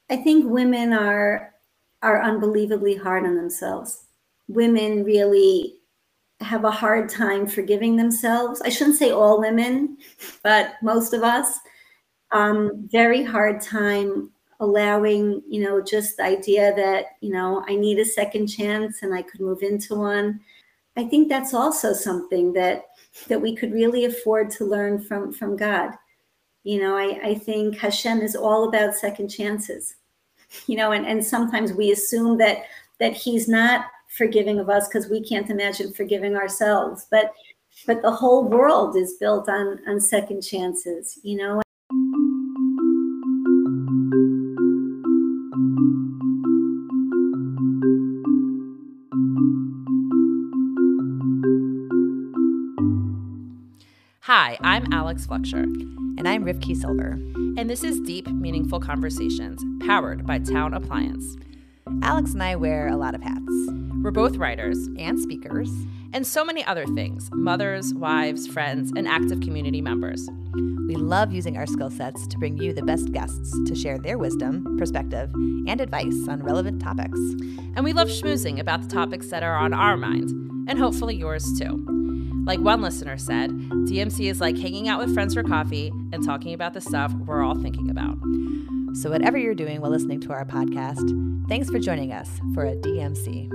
I think women are unbelievably hard on themselves. Women really have a hard time forgiving themselves. I shouldn't say all women, but most of us. Very hard time allowing, just the idea that, I need a second chance and I could move into one. I think that's also something that we could really afford to learn from God. I think Hashem is all about second chances. And sometimes we assume that he's not forgiving of us because we can't imagine forgiving ourselves. But the whole world is built on second chances. Hi, I'm Alex Fletcher. And I'm Rivki Silver. And this is Deep, Meaningful Conversations, powered by Town Appliance. Alex and I wear a lot of hats. We're both writers and speakers. And so many other things: mothers, wives, friends, and active community members. We love using our skill sets to bring you the best guests to share their wisdom, perspective, and advice on relevant topics. And we love schmoozing about the topics that are on our mind, and hopefully yours too. Like one listener said, DMC is like hanging out with friends for coffee and talking about the stuff we're all thinking about. So whatever you're doing while listening to our podcast, thanks for joining us for a DMC.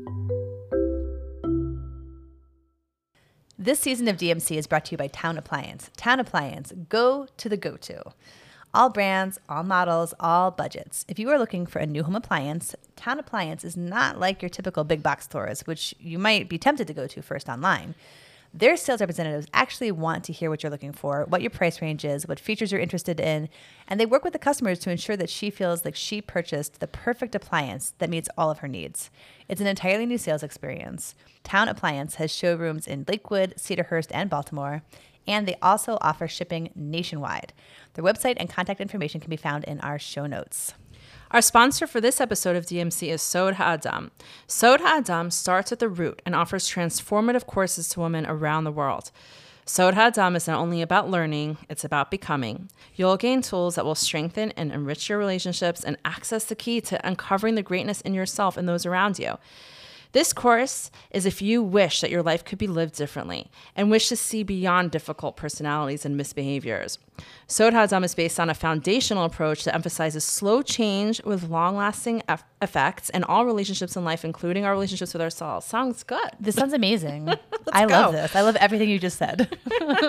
This season of DMC is brought to you by Town Appliance. Town Appliance, go to the go-to. All brands, all models, all budgets. If you are looking for a new home appliance, Town Appliance is not like your typical big box stores, which you might be tempted to go to first online. Their sales representatives actually want to hear what you're looking for, what your price range is, what features you're interested in, and they work with the customers to ensure that she feels like she purchased the perfect appliance that meets all of her needs. It's an entirely new sales experience. Town Appliance has showrooms in Lakewood, Cedarhurst, and Baltimore, and they also offer shipping nationwide. Their website and contact information can be found in our show notes. Our sponsor for this episode of DMC is Sod HaAdam. Sod HaAdam starts at the root and offers transformative courses to women around the world. Sod HaAdam is not only about learning, it's about becoming. You'll gain tools that will strengthen and enrich your relationships and access the key to uncovering the greatness in yourself and those around you. This course is if you wish that your life could be lived differently and wish to see beyond difficult personalities and misbehaviors. Sod HaAdam is based on a foundational approach that emphasizes slow change with long-lasting effects in all relationships in life, including our relationships with ourselves. Sounds good. This sounds amazing. I love this. I love everything you just said.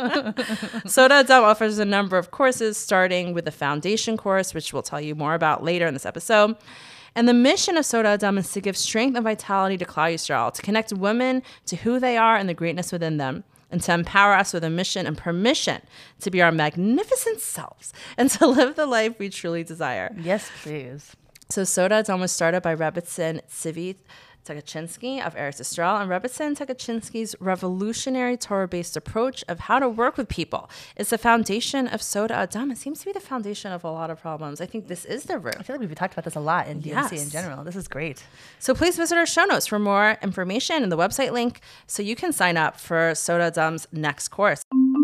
Sod HaAdam offers a number of courses, starting with the foundation course, which we'll tell you more about later in this episode. And the mission of Sod HaAdam is to give strength and vitality to Klal Yisrael, to connect women to who they are and the greatness within them, and to empower us with a mission and permission to be our magnificent selves and to live the life we truly desire. Yes, please. So Sod HaAdam was started by Rebbetzin Tzivi Tukachinsky of Eretz Yisrael, and Rebbetzin Tukachinsky's revolutionary Torah-based approach of how to work with people is the foundation of Sod HaAdam. It seems to be the foundation of a lot of problems. I think this is the root. I feel like we've talked about this a lot in DMC in general. This is great. So please visit our show notes for more information and the website link so you can sign up for Sod HaAdam's next course.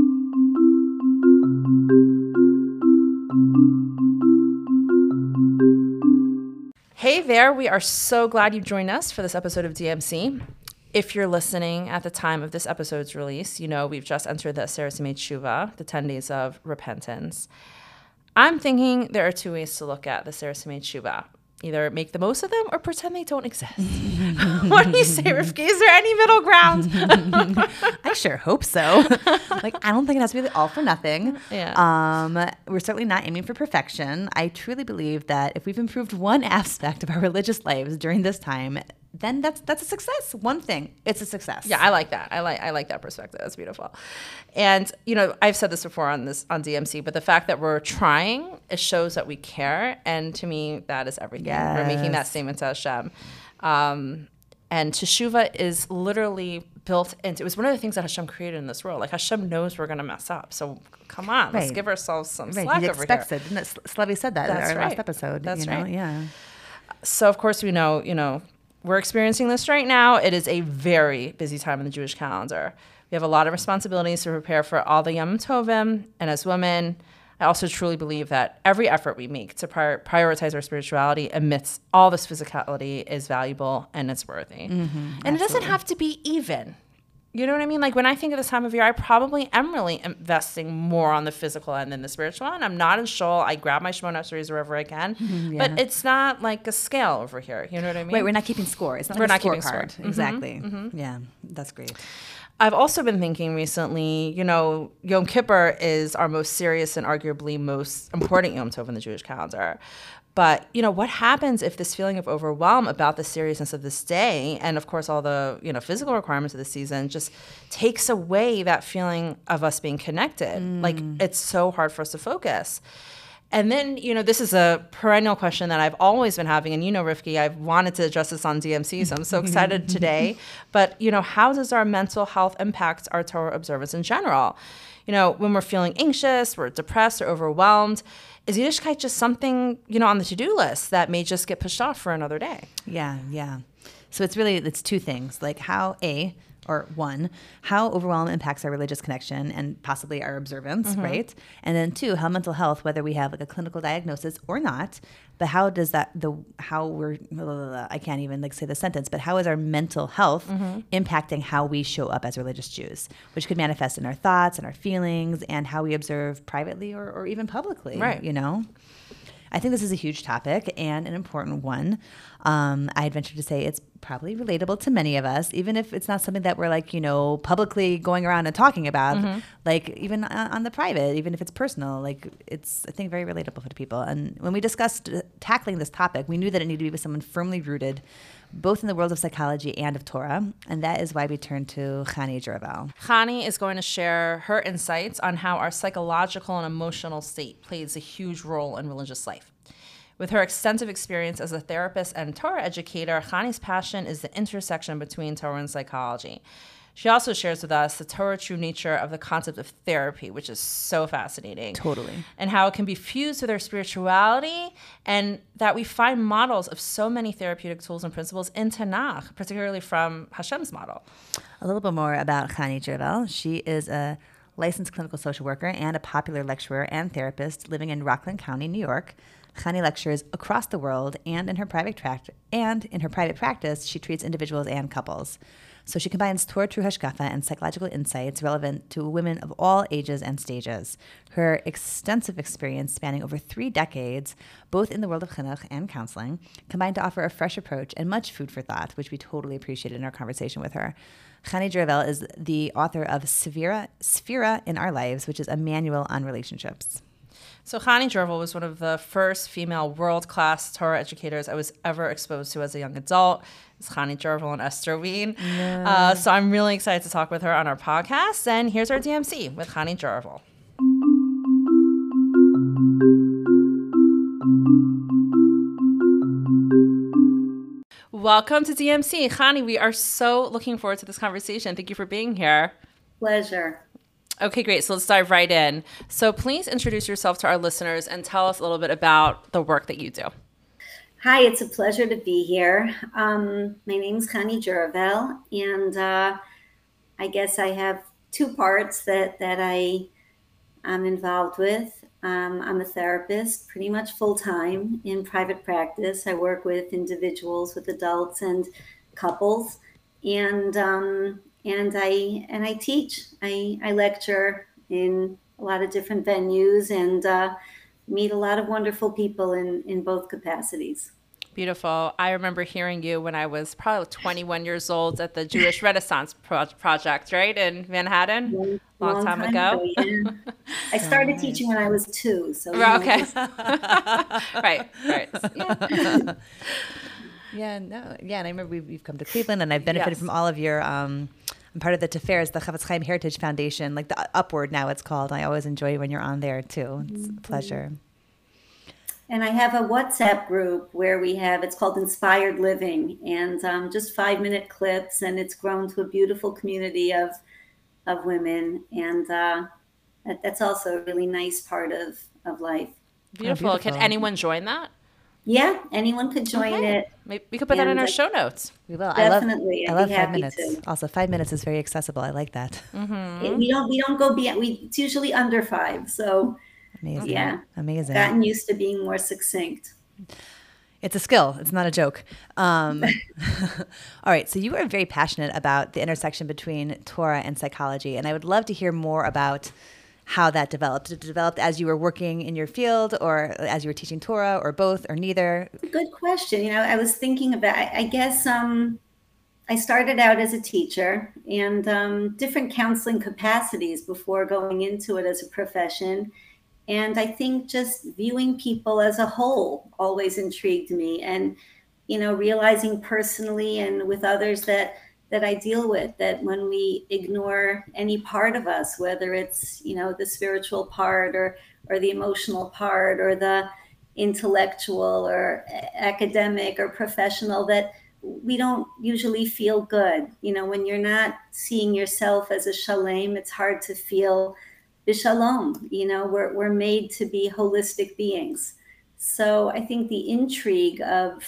Hey there, we are so glad you joined us for this episode of DMC. If you're listening at the time of this episode's release, you know we've just entered the Aseret Yemei Teshuvah, the 10 days of repentance. I'm thinking there are two ways to look at the Aseret Yemei Teshuvah. Either make the most of them or pretend they don't exist. What do you say, Rivki? Is there any middle ground? I sure hope so. I don't think it has to be all for nothing. Yeah. We're certainly not aiming for perfection. I truly believe that if we've improved one aspect of our religious lives during this time, then that's a success. One thing, it's a success. Yeah, I like that. I like that perspective. That's beautiful. And I've said this before on DMC, but the fact that we're trying, it shows that we care. And to me, that is everything. Yes. We're making that statement to Hashem. And Teshuvah is literally built into. It was one of the things that Hashem created in this world. Like Hashem knows we're going to mess up, so come on, let's give ourselves some slack He over expects here. it. Slavi said that in our last episode. That's right. Yeah. So of course we know. We're experiencing this right now. It is a very busy time in the Jewish calendar. We have a lot of responsibilities to prepare for all the Yom Tovim, and as women, I also truly believe that every effort we make to prioritize our spirituality amidst all this physicality is valuable and it's worthy. And it doesn't have to be even. You know what I mean? Like when I think of this time of year, I probably am really investing more on the physical end than the spiritual end. I'm not in shul. I grab my Shemona Esrei wherever I can, but it's not like a scale over here. You know what I mean? Right, we're not keeping score. It's not We're like not a keeping score. scorecard. Exactly. Yeah, that's great. I've also been thinking recently, you know, Yom Kippur is our most serious and arguably most important Yom Tov in the Jewish calendar. But, you know, what happens if this feeling of overwhelm about the seriousness of this day and, of course, all the, you know, physical requirements of the season just takes away that feeling of us being connected? Like, it's so hard for us to focus. And then, you know, this is a perennial question that I've always been having. And, you know, Rivki, I've wanted to address this on DMC, so I'm so excited today. But, you know, how does our mental health impact our Torah observance in general? You know, when we're feeling anxious, we're depressed or overwhelmed, is Yiddishkeit just something, you know, on the to-do list that may just get pushed off for another day? Yeah. So it's two things, like how how overwhelm impacts our religious connection and possibly our observance, right? And then two, how mental health, whether we have like a clinical diagnosis or not, but how does that, I can't even like say the sentence, but how is our mental health impacting how we show up as religious Jews, which could manifest in our thoughts and our feelings and how we observe privately or even publicly, right? You know? I think this is a huge topic and an important one. I'd venture to say it's probably relatable to many of us, even if it's not something that we're like, you know, publicly going around and talking about, like even on the private, even if it's personal, like it's, I think, very relatable for people. And when we discussed tackling this topic, we knew that it needed to be with someone firmly rooted both in the world of psychology and of Torah. And that is why we turned to Chani Juravel. Chani is going to share her insights on how our psychological and emotional state plays a huge role in religious life. With her extensive experience as a therapist and Torah educator, Chani's passion is the intersection between Torah and psychology. She also shares with us the Torah true nature of the concept of therapy, which is so fascinating. Totally. And how it can be fused with our spirituality, and that we find models of so many therapeutic tools and principles in Tanakh, particularly from Hashem's model. A little bit more about Chani Juravel. She is a licensed clinical social worker and a popular lecturer and therapist living in Rockland County, New York. Chani lectures across the world, and in her private practice, she treats individuals and couples. So she combines Torah true hashkafa and psychological insights relevant to women of all ages and stages. Her extensive experience spanning over 3 decades, both in the world of chinuch and counseling, combined to offer a fresh approach and much food for thought, which we totally appreciated in our conversation with her. Chani Juravel is the author of Sphira in Our Lives, which is a manual on relationships. So Chani Juravel was one of the first female world-class Torah educators I was ever exposed to as a young adult. It's Chani Juravel and Esther Wien. Yeah. So I'm really excited to talk with her on our podcast. And here's our DMC with Chani Juravel. Welcome to DMC. Chani, we are so looking forward to this conversation. Thank you for being here. Pleasure. Okay, great. So let's dive right in. So please introduce yourself to our listeners and tell us a little bit about the work that you do. Hi, it's a pleasure to be here. My name is Chani Juravel, and I guess I have 2 parts that I'm involved with. I'm a therapist, pretty much full-time in private practice. I work with individuals, with adults and couples, and I teach. I lecture in a lot of different venues and meet a lot of wonderful people in both capacities. Beautiful. I remember hearing you when I was probably 21 years old at the Jewish Renaissance Project, right, in Manhattan, long time ago. Yeah. I started teaching when I was 2. So okay. Right. Yeah. And I remember we've come to Cleveland, and I've benefited from all of your. I'm part of the Tiferes, the Chafetz Chaim Heritage Foundation, like the Upward now it's called. I always enjoy when you're on there too. It's a pleasure. And I have a WhatsApp group where it's called Inspired Living, and just 5-minute clips, and it's grown to a beautiful community of women, and that's also a really nice part of life. Beautiful. Can anyone join that? Yeah, anyone could join it. Maybe we could put that in our show notes. We will. Definitely. I love 5 minutes. Also, 5 minutes is very accessible. I like that. We don't go beyond. It's usually under 5. So Amazing. Yeah. Amazing. Gotten used to being more succinct. It's a skill. It's not a joke. All right. So you are very passionate about the intersection between Torah and psychology. And I would love to hear more about how that developed. Did it develop as you were working in your field or as you were teaching Torah or both or neither? Good question. I was thinking about, I guess, I started out as a teacher and different counseling capacities before going into it as a profession. And I think just viewing people as a whole always intrigued me, and realizing personally and with others that I deal with, that when we ignore any part of us, whether it's the spiritual part or the emotional part or the intellectual or academic or professional, that we don't usually feel good. When you're not seeing yourself as a shalem, it's hard to feel Bishalom. We're made to be holistic beings. So I think the intrigue of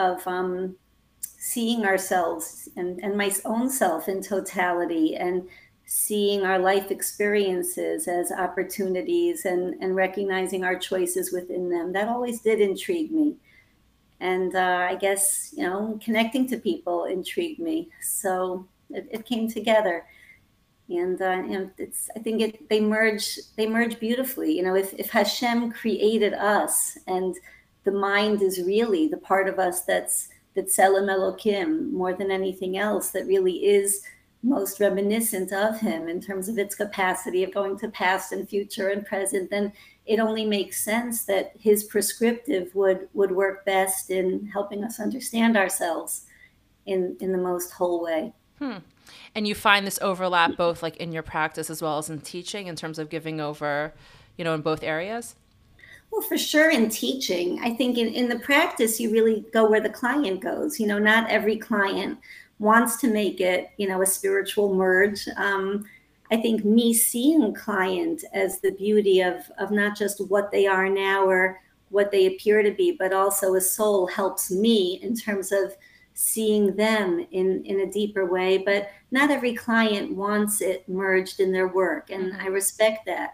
seeing ourselves and my own self in totality, and seeing our life experiences as opportunities and recognizing our choices within them, that always did intrigue me. And I guess, connecting to people intrigued me. So it came together. And I think they merge beautifully. If Hashem created us, and the mind is really the part of us that's Tselem Elokim more than anything else, that really is most reminiscent of him in terms of its capacity of going to past and future and present, then it only makes sense that his prescriptive would work best in helping us understand ourselves in the most whole way. And you find this overlap both like in your practice as well as in teaching, in terms of giving over, in both areas? Well, for sure in teaching. I think in the practice, you really go where the client goes. Not every client wants to make it, a spiritual merge. I think me seeing client as the beauty of not just what they are now or what they appear to be, but also a soul, helps me in terms of seeing them in a deeper way. But not every client wants it merged in their work, and I respect that.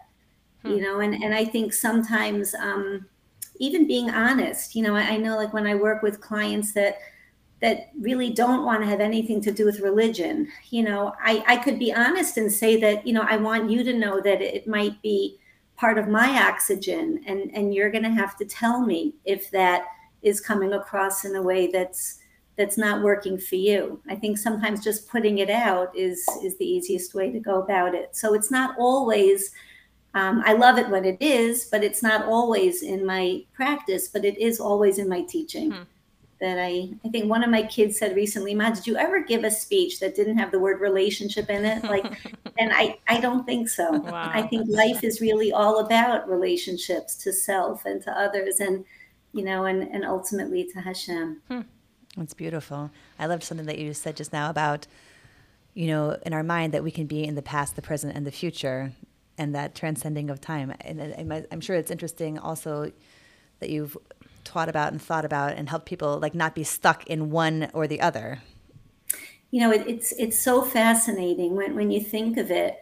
And I think sometimes even being honest, I know, like, when I work with clients that really don't want to have anything to do with religion, I could be honest and say that, I want you to know that it might be part of my oxygen, and you're going to have to tell me if that is coming across in a way that's not working for you. I think sometimes just putting it out is the easiest way to go about it. So it's not always, I love it when it is, but it's not always in my practice, but it is always in my teaching. That I think one of my kids said recently, Ma, did you ever give a speech that didn't have the word relationship in it? And I don't think so. Wow. I think life is really all about relationships to self and to others, and, and ultimately to Hashem. That's beautiful. I loved something that you said just now about, in our mind that we can be in the past, the present, and the future, and that transcending of time. And I'm sure it's interesting also that you've taught about and thought about and helped people like not be stuck in one or the other. It's so fascinating when you think of it.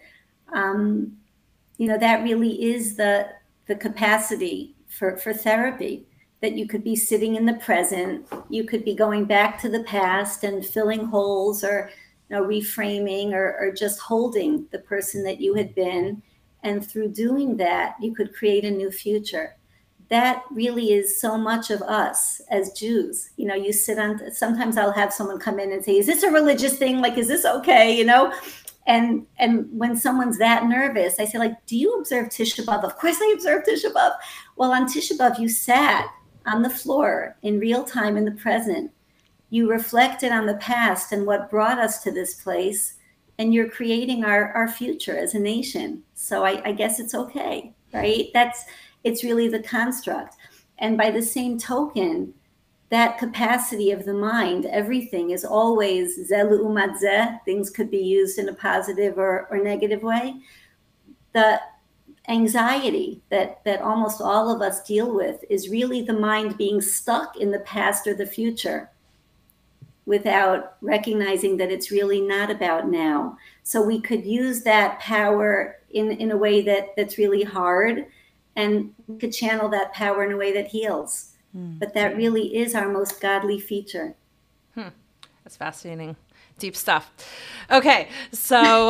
That really is the capacity for therapy. That you could be sitting in the present, you could be going back to the past and filling holes, or reframing, or just holding the person that you had been. And through doing that, you could create a new future. That really is so much of us as Jews. You sit on, sometimes I'll have someone come in and say, is this a religious thing? Like, is this okay? And when someone's that nervous, I say, like, do you observe Tisha B'Av? Of course I observe Tisha B'Av. Well, on Tisha B'Av, you sat on the floor in real time in the present. You reflected on the past and what brought us to this place, and you're creating our future as a nation. So I guess it's okay, right? It's really the construct. And by the same token, that capacity of the mind, everything is always zeh l'umat zeh. Things could be used in a positive or negative way. The anxiety that almost all of us deal with is really the mind being stuck in the past or the future without recognizing that it's really not about now. So we could use that power in a way that's really hard. and we could channel that power in a way that heals. But that really is our most godly feature. That's fascinating. Deep stuff. Okay, so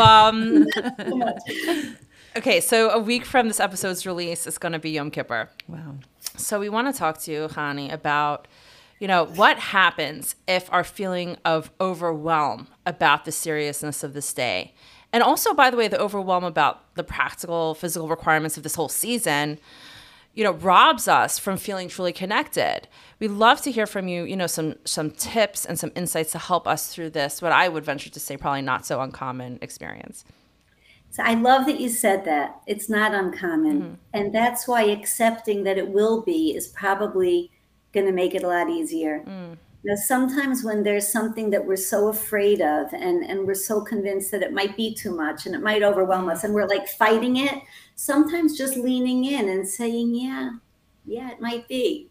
so a week from this episode's release is going to be Yom Kippur. Wow. So we want to talk to you, Hani, about, what happens if our feeling of overwhelm about the seriousness of this day, and also, by the way, the overwhelm about the practical, physical requirements of this whole season, robs us from feeling truly connected. We'd love to hear from you, some tips and some insights to help us through this, what I would venture to say probably not so uncommon experience. So I love that you said that. It's not uncommon. And that's why accepting that it will be is probably going to make it a lot easier. Sometimes when there's something that we're so afraid of and we're so convinced that it might be too much and it might overwhelm us and we're like fighting it, sometimes just leaning in and saying, yeah, it might be,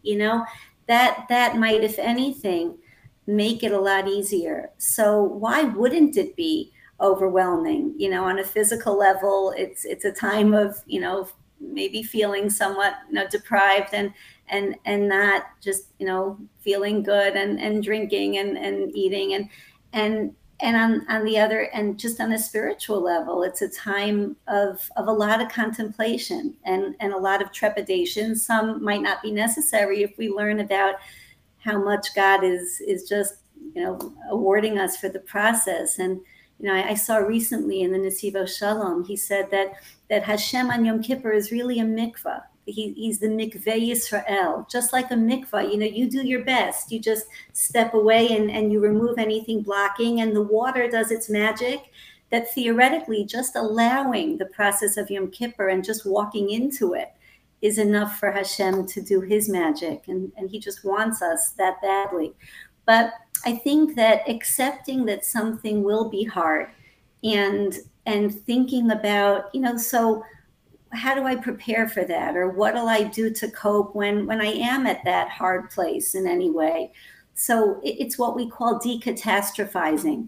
that might, if anything, make it a lot easier. So why wouldn't it be overwhelming? On a physical level, it's a time of, maybe feeling somewhat, deprived and not just, feeling good and drinking and eating and on the other, and just on a spiritual level, it's a time of a lot of contemplation and a lot of trepidation. Some might not be necessary if we learn about how much God is just, awarding us for the process. And, I saw recently in the Nesivo Shalom, he said that Hashem on Yom Kippur is really a mikvah. He's the mikveh Yisrael, just like a mikvah. You do your best. You just step away and you remove anything blocking, and the water does its magic. That theoretically, just allowing the process of Yom Kippur and just walking into it is enough for Hashem to do his magic. And he just wants us that badly. But I think that accepting that something will be hard and thinking about, so how do I prepare for that? Or what'll I do to cope when I am at that hard place in any way? So it's what we call decatastrophizing,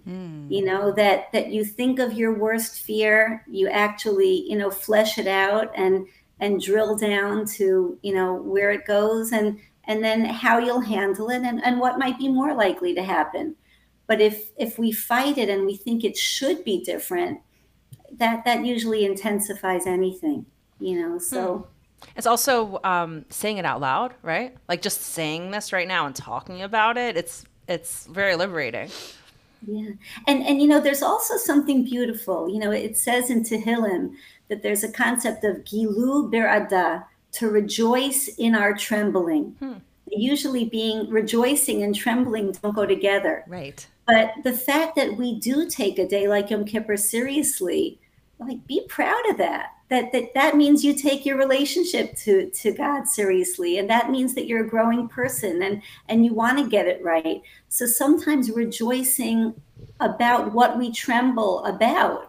that you think of your worst fear, you actually, flesh it out and drill down to, where it goes and then how you'll handle it and what might be more likely to happen. But if we fight it and we think it should be different, that usually intensifies anything, so. It's also saying it out loud, right? Like just saying this right now and talking about it. It's very liberating. Yeah. And there's also something beautiful. It says in Tehillim that there's a concept of gilu berada, to rejoice in our trembling. Usually rejoicing and trembling don't go together. Right. But the fact that we do take a day like Yom Kippur seriously, like be proud of that. That means you take your relationship to God seriously. And that means that you're a growing person and you want to get it right. So sometimes rejoicing about what we tremble about,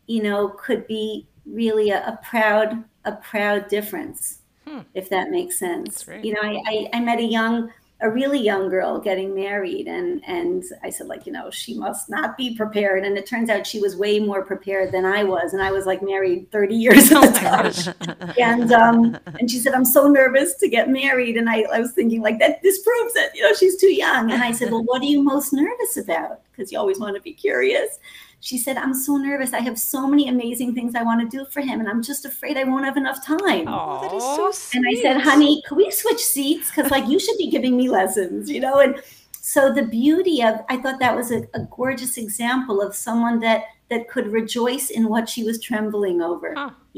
could be really a proud difference, if that makes sense. I met a really young girl getting married and I said, she must not be prepared. And it turns out she was way more prepared than I was. And I was married 30 years at the time. And she said, I'm so nervous to get married. And I was thinking this proves that, she's too young. And I said, well, what are you most nervous about? Because you always want to be curious. She said, I'm so nervous. I have so many amazing things I want to do for him. And I'm just afraid I won't have enough time. Oh, that is so sweet. And I said, honey, can we switch seats? Because you should be giving me lessons, And so the beauty of, I thought that was a gorgeous example of someone that could rejoice in what she was trembling over,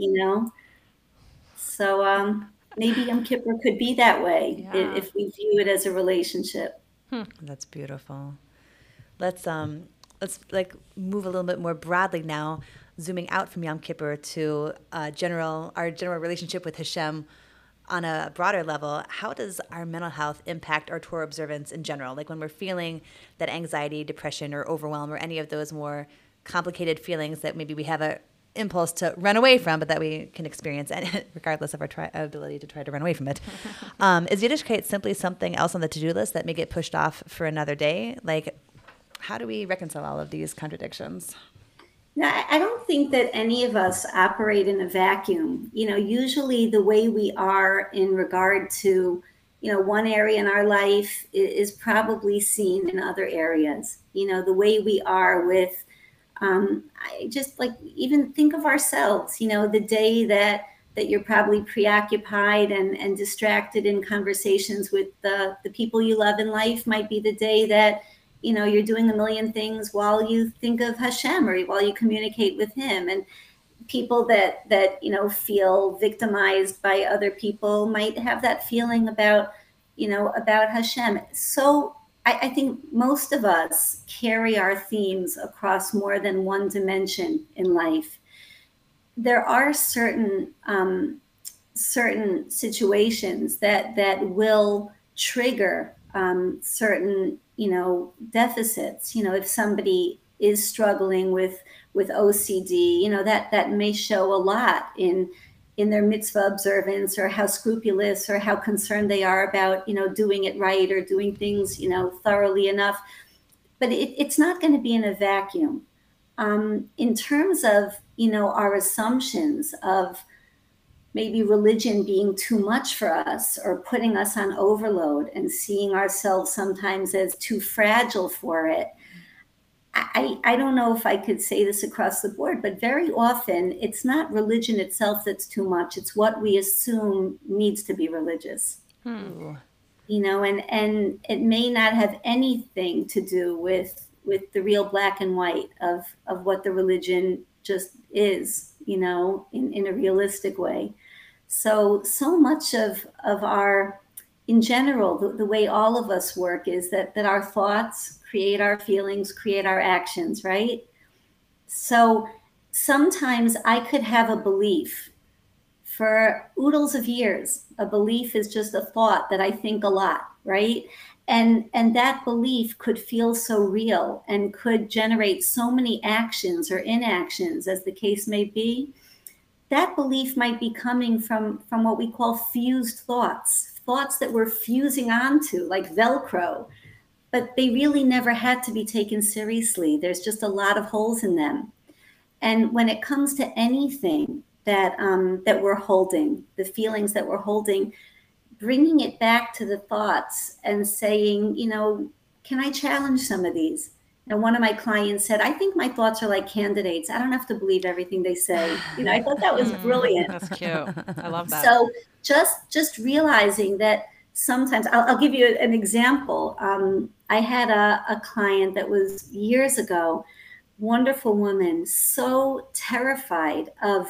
So maybe Yom Kippur could be that way if we view it as a relationship. That's beautiful. Let's move a little bit more broadly now, zooming out from Yom Kippur to our general relationship with Hashem on a broader level. How does our mental health impact our Torah observance in general? Like when we're feeling that anxiety, depression, or overwhelm, or any of those more complicated feelings that maybe we have an impulse to run away from, but that we can experience regardless of our ability to try to run away from it. Is Yiddishkeit simply something else on the to-do list that may get pushed off for another day? How do we reconcile all of these contradictions? Now, I don't think that any of us operate in a vacuum. Usually the way we are in regard to, one area in our life is probably seen in other areas. The way we are with, I just like even think of ourselves, the day that you're probably preoccupied and distracted in conversations with the people you love in life might be the day that you're doing a million things while you think of Hashem or while you communicate with him. And people that feel victimized by other people might have that feeling about Hashem. So I think most of us carry our themes across more than one dimension in life. There are certain situations that will trigger certain deficits. If somebody is struggling with OCD, that may show a lot in their mitzvah observance, or how scrupulous or how concerned they are about doing it right or doing things thoroughly enough. But it's not going to be in a vacuum. In terms of our assumptions of maybe religion being too much for us or putting us on overload and seeing ourselves sometimes as too fragile for it. I don't know if I could say this across the board, but very often it's not religion itself that's too much. It's what we assume needs to be religious. And it may not have anything to do with the real black and white of what the religion just is, in a realistic way. So much of our, in general, the way all of us work is that our thoughts create our feelings, create our actions, right? So sometimes I could have a belief for oodles of years. A belief is just a thought that I think a lot, right? And that belief could feel so real and could generate so many actions or inactions, as the case may be. That belief might be coming from what we call fused thoughts that we're fusing onto, like Velcro, but they really never had to be taken seriously. There's just a lot of holes in them. And when it comes to anything that we're holding, the feelings that we're holding, bringing it back to the thoughts and saying, can I challenge some of these? And one of my clients said, I think my thoughts are like candidates. I don't have to believe everything they say. I thought that was brilliant. That's cute. I love that. So just realizing that sometimes, I'll give you an example. I had a client that was years ago, wonderful woman, so terrified of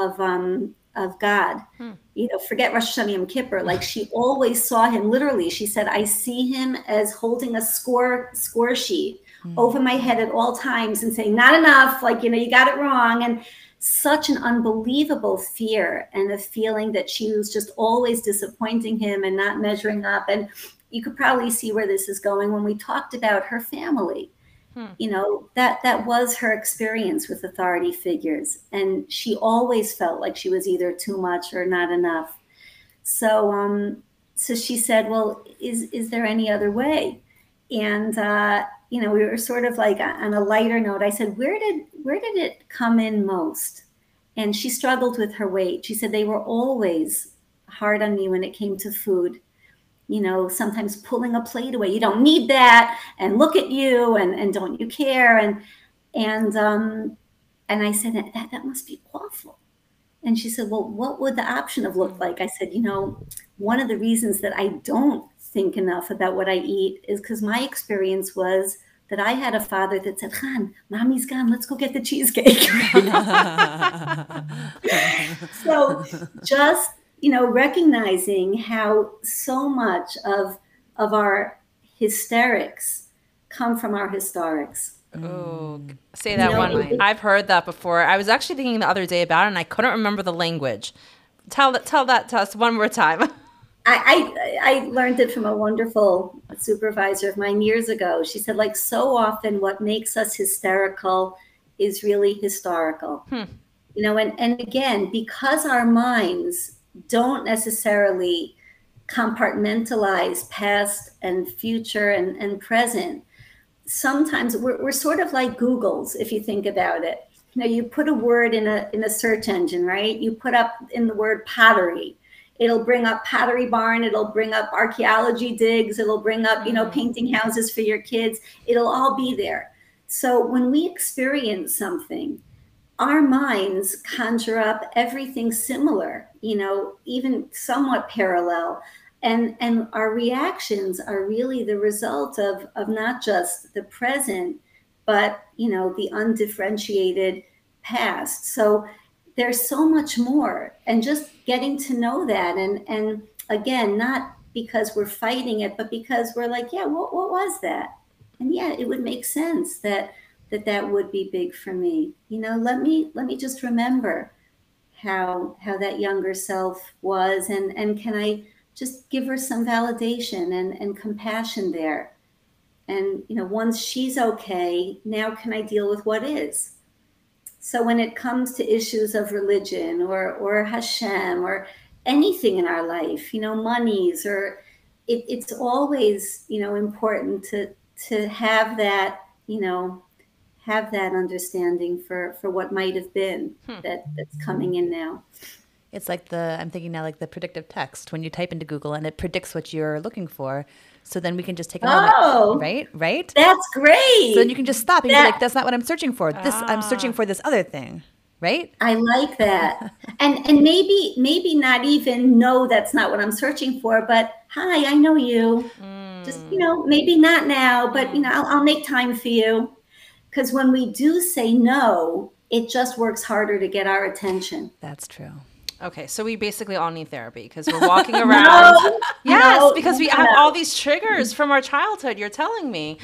God. Forget Rosh Hashanah Yom Kippur. Like, she always saw him, literally. She said, I see him as holding a score sheet over my head at all times and saying, not enough, like, you got it wrong. And such an unbelievable fear and a feeling that she was just always disappointing him and not measuring up. And you could probably see where this is going when we talked about her family. That was her experience with authority figures. And she always felt like she was either too much or not enough. So she said, well, is there any other way? And, we were sort of like on a lighter note. I said, where did it come in most? And she struggled with her weight. She said, they were always hard on me when it came to food. Sometimes pulling a plate away. You don't need that. And look at you. And don't you care? And I said, that must be awful. And she said, well, what would the option have looked like? I said, one of the reasons that I don't think enough about what I eat is because my experience was that I had a father that said, Khan, mommy's gone, let's go get the cheesecake. So just, recognizing how so much of our hysterics come from our historics. Oh, say that one. I've heard that before. I was actually thinking the other day about it, and I couldn't remember the language. Tell that to us one more time. I learned it from a wonderful supervisor of mine years ago. She said, like, so often what makes us hysterical is really historical. And again, because our minds don't necessarily compartmentalize past and future and present, sometimes we're sort of like Googles, if you think about it. you put a word in a search engine, right? You put up in the word pottery. It'll bring up Pottery Barn. It'll bring up archaeology digs. It'll bring up, painting houses for your kids. It'll all be there. So when we experience something, our minds conjure up everything similar, even somewhat parallel. And our reactions are really the result of not just the present, but, the undifferentiated past. So there's so much more. And just getting to know that. And again, not because we're fighting it, but because we're like, yeah, what was that? And yeah, it would make sense that would be big for me. Let me just remember how that younger self was, and can I just give her some validation and compassion there. And, once she's okay, now can I deal with what is? So when it comes to issues of religion or Hashem or anything in our life, monies, or it's always, important to have that, have that understanding for what might have been that's coming in now. It's like I'm thinking now, like the predictive text, when you type into Google and it predicts what you're looking for. So then we can just take a moment, right? That's great. So then you can just stop and be like, that's not what I'm searching for. I'm searching for this other thing, right? I like that. and maybe not even know that's not what I'm searching for, but hi, I know you. Just, maybe not now, but, I'll make time for you. Because when we do say no, it just works harder to get our attention. That's true. Okay, so we basically all need therapy because we're walking around. Because we have all these triggers from our childhood, you're telling me.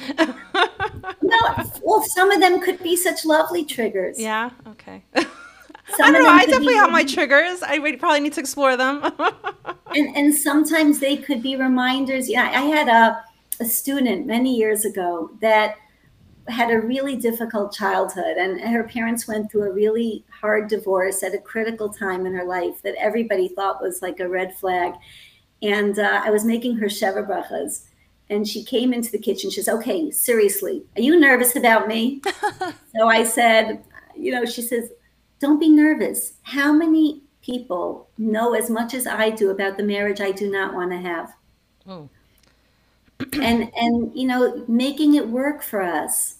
Well, some of them could be such lovely triggers. Yeah, okay. I don't know, I definitely have my triggers. I probably need to explore them. and sometimes they could be reminders. Yeah, I had a student many years ago that had a really difficult childhood, and her parents went through a really hard divorce at a critical time in her life that everybody thought was like a red flag. And I was making her Sheva Brachas, and she came into the kitchen. She says, okay, seriously, are you nervous about me? So I said, she says, don't be nervous. How many people know as much as I do about the marriage I do not want to have? Oh. And making it work for us,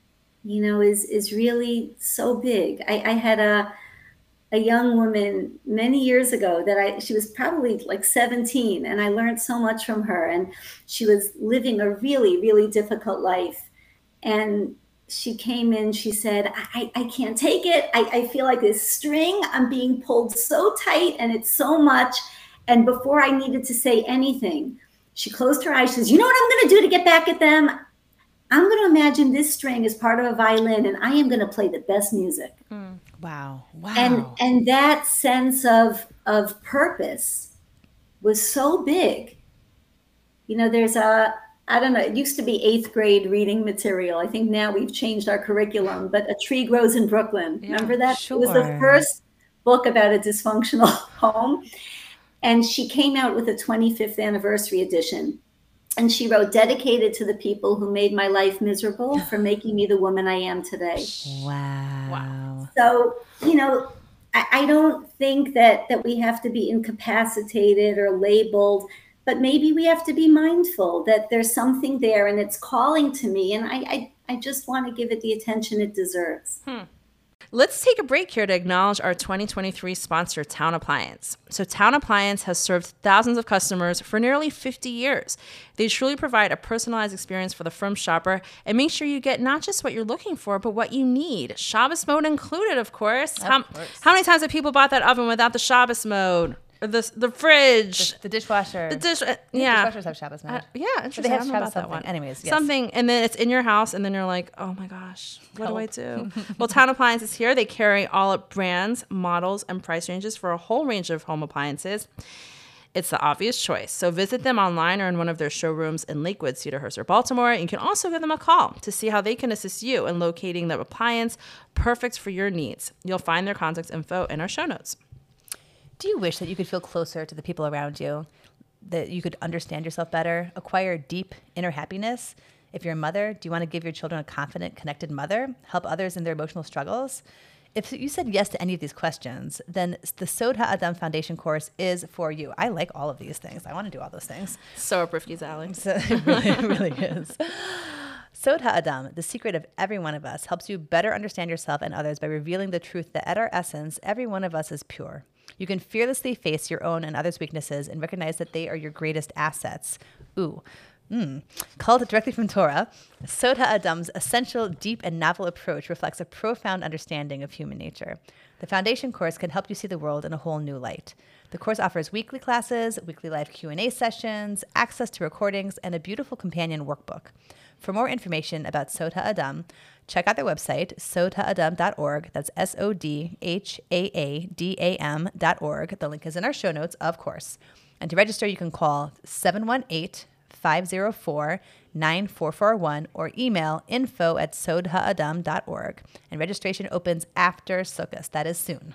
is really so big. I had a young woman many years ago that she was probably like 17, and I learned so much from her, and she was living a really, really difficult life. And she came in, she said, I can't take it. I feel like this string, I'm being pulled so tight, and it's so much. And before I needed to say anything, she closed her eyes. She says, you know what I'm going to do to get back at them? I'm going to imagine this string is part of a violin, and I am going to play the best music. Wow. And that sense of purpose was so big. There's I don't know, it used to be 8th grade reading material. I think now we've changed our curriculum, but A Tree Grows in Brooklyn. Yeah, remember that? Sure. It was the first book about a dysfunctional home. And she came out with a 25th anniversary edition. And she wrote, dedicated to the people who made my life miserable for making me the woman I am today. Wow. So, I don't think that we have to be incapacitated or labeled, but maybe we have to be mindful that there's something there and it's calling to me. And I just want to give it the attention it deserves. Let's take a break here to acknowledge our 2023 sponsor, Town Appliance. So Town Appliance has served thousands of customers for nearly 50 years. They truly provide a personalized experience for the firm shopper and make sure you get not just what you're looking for, but what you need. Shabbos mode included, of course. How many times have people bought that oven without the Shabbos mode? Or the fridge, the dishwasher. Yeah, dishwashers have Shabbos mode. Yeah, interesting. They have Shabbos that one. Anyways, yes. Something, and then it's in your house, and then you're like, oh my gosh, what do I do? Well, Town Appliance is here. They carry all brands, models, and price ranges for a whole range of home appliances. It's the obvious choice. So visit them online or in one of their showrooms in Lakewood, Cedarhurst, or Baltimore. You can also give them a call to see how they can assist you in locating the appliance perfect for your needs. You'll find their contact info in our show notes. Do you wish that you could feel closer to the people around you, that you could understand yourself better, acquire deep inner happiness? If you're a mother, do you want to give your children a confident, connected mother, help others in their emotional struggles? If you said yes to any of these questions, then the Sod HaAdam Foundation course is for you. I like all of these things. I want to do all those things. So up Rifki's alley. So it really is. Sod HaAdam, the secret of every one of us, helps you better understand yourself and others by revealing the truth that at our essence, every one of us is pure. You can fearlessly face your own and others' weaknesses and recognize that they are your greatest assets. Called directly from Torah, Sod HaAdam's essential, deep, and novel approach reflects a profound understanding of human nature. The foundation course can help you see the world in a whole new light. The course offers weekly classes, weekly live Q&A sessions, access to recordings, and a beautiful companion workbook. For more information about Sod HaAdam, check out their website, sodhaadam.org. That's SODHAADAM.org. The link is in our show notes, of course. And to register, you can call 718-504-9441 or email info@sodhaadam.org. And registration opens after Sukkot. That is soon.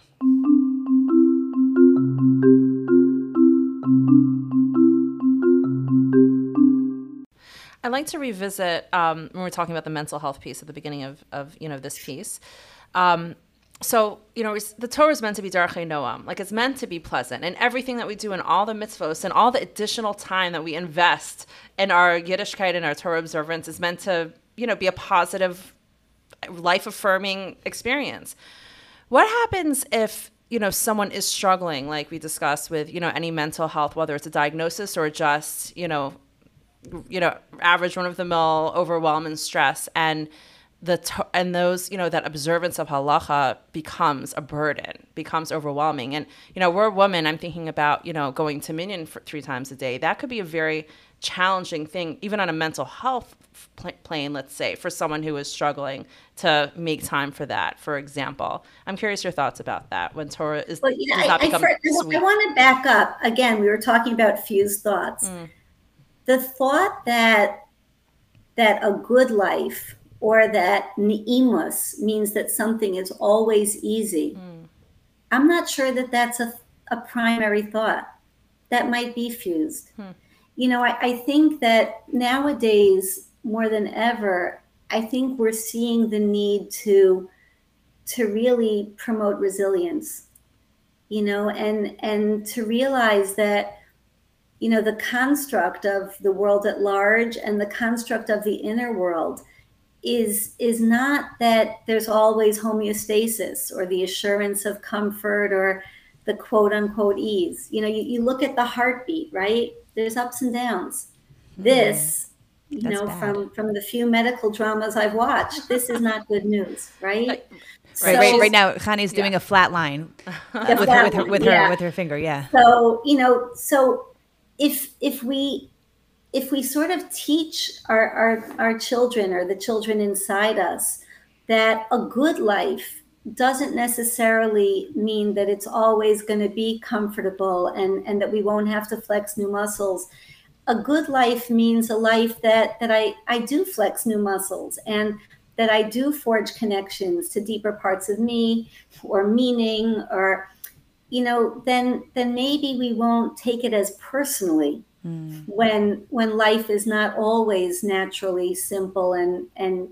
I'd like to revisit when we're talking about the mental health piece at the beginning of this piece. So, the Torah is meant to be Darchei Noam. Like, it's meant to be pleasant. And everything that we do and all the mitzvos and all the additional time that we invest in our Yiddishkeit and our Torah observance is meant to, be a positive, life-affirming experience. What happens if, someone is struggling, like we discussed with, any mental health, whether it's a diagnosis or just, average run-of-the-mill overwhelm and stress, and those, that observance of halacha becomes a burden, becomes overwhelming. And, we're a woman. I'm thinking about, going to minyan for 3 times a day. That could be a very challenging thing, even on a mental health plane, let's say, for someone who is struggling to make time for that, for example. I'm curious your thoughts about that when Torah does not become sweet. I want to back up. Again, we were talking about fused thoughts. The thought that a good life or that ni'imus means that something is always easy, I'm not sure that that's a primary thought. That might be fused. I think that nowadays, more than ever, I think we're seeing the need to really promote resilience, and to realize that, the construct of the world at large and the construct of the inner world is not that there's always homeostasis or the assurance of comfort or the quote unquote ease. You look at the heartbeat, right? There's ups and downs. This, from the few medical dramas I've watched, this is not good news, right? Right now, Chani's doing a flat line with her finger. Yeah. So, so if we sort of teach our children or the children inside us that a good life doesn't necessarily mean that it's always going to be comfortable and that we won't have to flex new muscles. A good life means a life that I do flex new muscles and that I do forge connections to deeper parts of me or meaning, or, then maybe we won't take it as personally when life is not always naturally simple and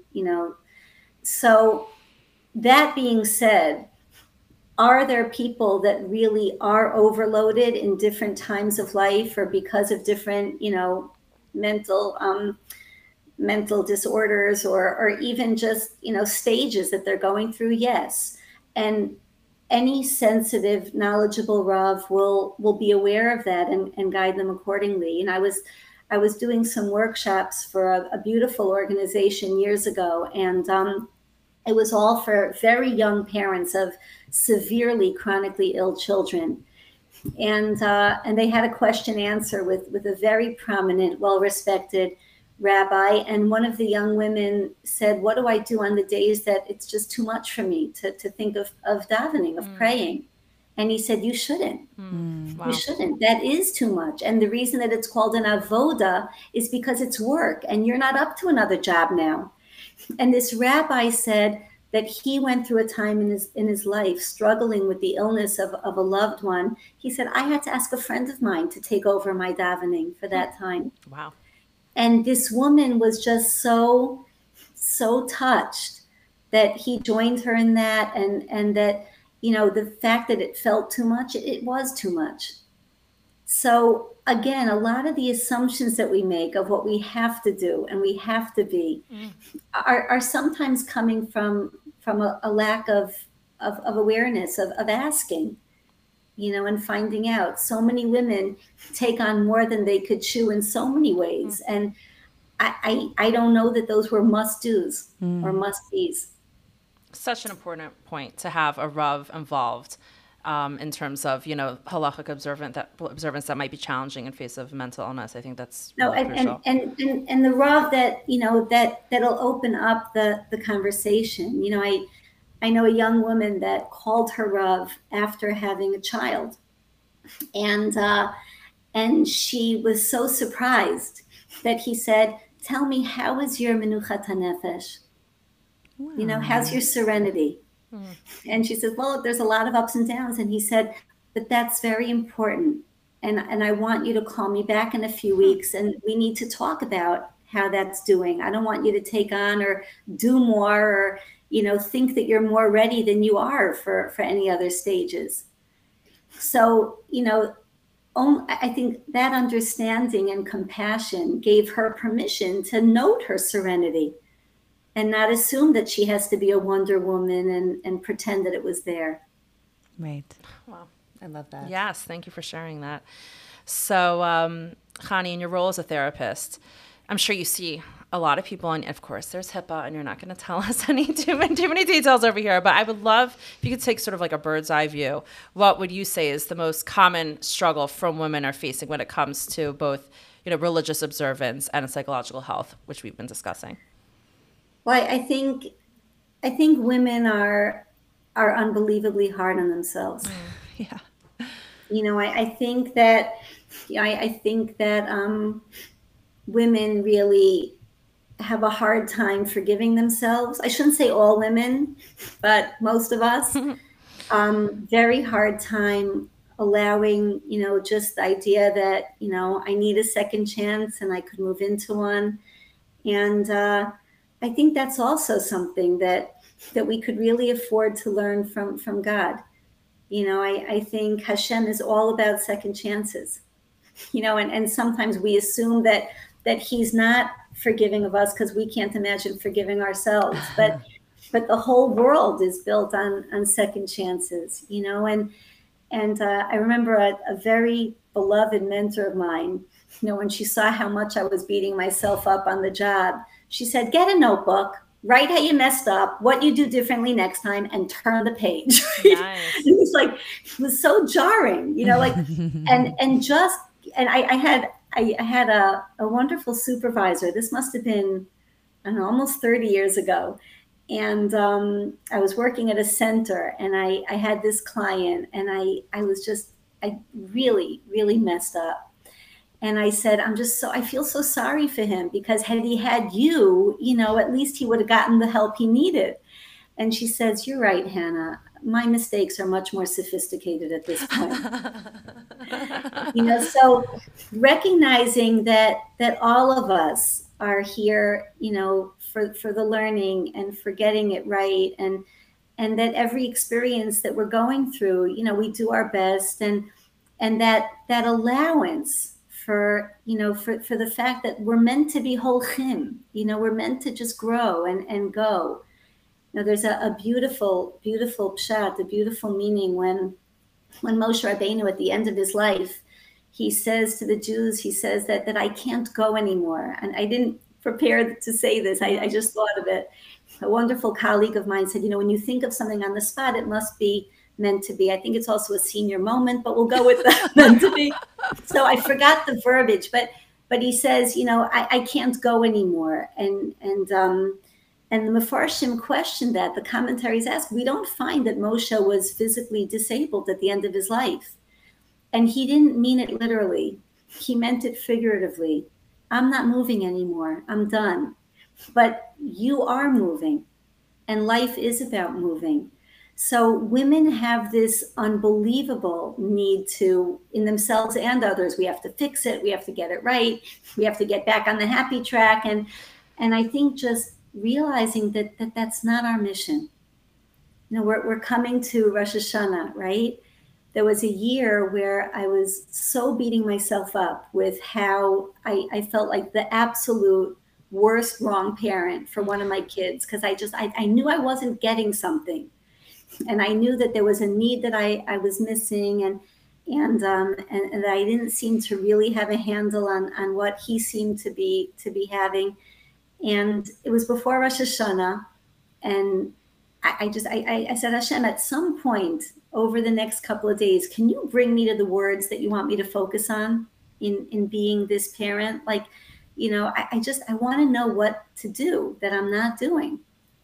so that being said, are there people that really are overloaded in different times of life or because of different, mental disorders or even just, stages that they're going through? Yes. And any sensitive, knowledgeable Rav will be aware of that and guide them accordingly. And I was doing some workshops for a beautiful organization years ago, and it was all for very young parents of severely chronically ill children. And they had a question answer with a very prominent, well-respected rabbi. And one of the young women said, what do I do on the days that it's just too much for me to think of davening, of praying? And he said, you shouldn't. Wow. You shouldn't. That is too much. And the reason that it's called an avoda is because it's work and you're not up to another job now. And this rabbi said that he went through a time in his life struggling with the illness of a loved one. He said, I had to ask a friend of mine to take over my davening for that time. Wow. And this woman was just so touched that he joined her in that, and that, the fact that it felt too much, it was too much. So again, a lot of the assumptions that we make of what we have to do and we have to be are sometimes coming from a lack of awareness, of asking, and finding out. So many women take on more than they could chew in so many ways. And I don't know that those were must-dos or must-be's. Such an important point to have a Rav involved in terms of, halachic observance that might be challenging in face of mental illness. I think that's really crucial. And the Rav that'll open up the conversation. I know a young woman that called her Rav after having a child, and she was so surprised that he said, "Tell me, how is your menuchat hanefesh? Wow. How's your serenity?" And she said, "Well, there's a lot of ups and downs." And he said, "But that's very important. And I want you to call me back in a few weeks, and we need to talk about how that's doing. I don't want you to take on or do more or, think that you're more ready than you are for any other stages." So, I think that understanding and compassion gave her permission to note her serenity and not assume that she has to be a Wonder Woman and pretend that it was there. Right. Wow. I love that. Yes. Thank you for sharing that. So, Chani, in your role as a therapist, I'm sure you see a lot of people, and of course there's HIPAA, and you're not going to tell us too many details over here, but I would love if you could take sort of like a bird's eye view. What would you say is the most common struggle from women are facing when it comes to both, religious observance and psychological health, which we've been discussing? Well, I think women are unbelievably hard on themselves. Yeah. I think that women really have a hard time forgiving themselves. I shouldn't say all women, but most of us. Very hard time allowing, just the idea that, I need a second chance and I could move into one. And I think that's also something that we could really afford to learn from God. I think Hashem is all about second chances, and sometimes we assume that he's not forgiving of us because we can't imagine forgiving ourselves. But the whole world is built on second chances, and I remember a very beloved mentor of mine, when she saw how much I was beating myself up on the job, she said, "Get a notebook, write how you messed up, what you do differently next time, and turn the page." Nice. It was so jarring, I had a wonderful supervisor. This must have been, almost 30 years ago. And I was working at a center, and I had this client, and I really, really messed up. And I said, I feel so sorry for him, because had he had you, at least he would have gotten the help he needed. And she says, "You're right, Hannah. My mistakes are much more sophisticated at this point." So recognizing that all of us are here, for the learning and for getting it right. And that every experience that we're going through, we do our best, and that allowance for the fact that we're meant to be holchim, we're meant to just grow and go. Now, there's a beautiful, beautiful pshat, a beautiful meaning when Moshe Rabbeinu, at the end of his life, he says to the Jews, he says that I can't go anymore. And I didn't prepare to say this. I just thought of it. A wonderful colleague of mine said, when you think of something on the spot, it must be meant to be. I think it's also a senior moment, but we'll go with that, meant to be. So I forgot the verbiage, but he says, I can't go anymore. And the Mefarshim questioned that. The commentaries ask, we don't find that Moshe was physically disabled at the end of his life. And he didn't mean it literally. He meant it figuratively. I'm not moving anymore. I'm done. But you are moving. And life is about moving. So women have this unbelievable need to, in themselves and others, we have to fix it. We have to get it right. We have to get back on the happy track. And I think just realizing that that's not our mission. You know, we're coming to Rosh Hashanah, right? There was a year where I was so beating myself up with how I felt like the absolute worst wrong parent for one of my kids, because I knew I wasn't getting something. And I knew that there was a need that I was missing, and that I didn't seem to really have a handle on what he seemed to be having. And it was before Rosh Hashanah, and I said, Hashem, at some point over the next couple of days, can you bring me to the words that you want me to focus on in being this parent? Like, you know, I want to know what to do that I'm not doing.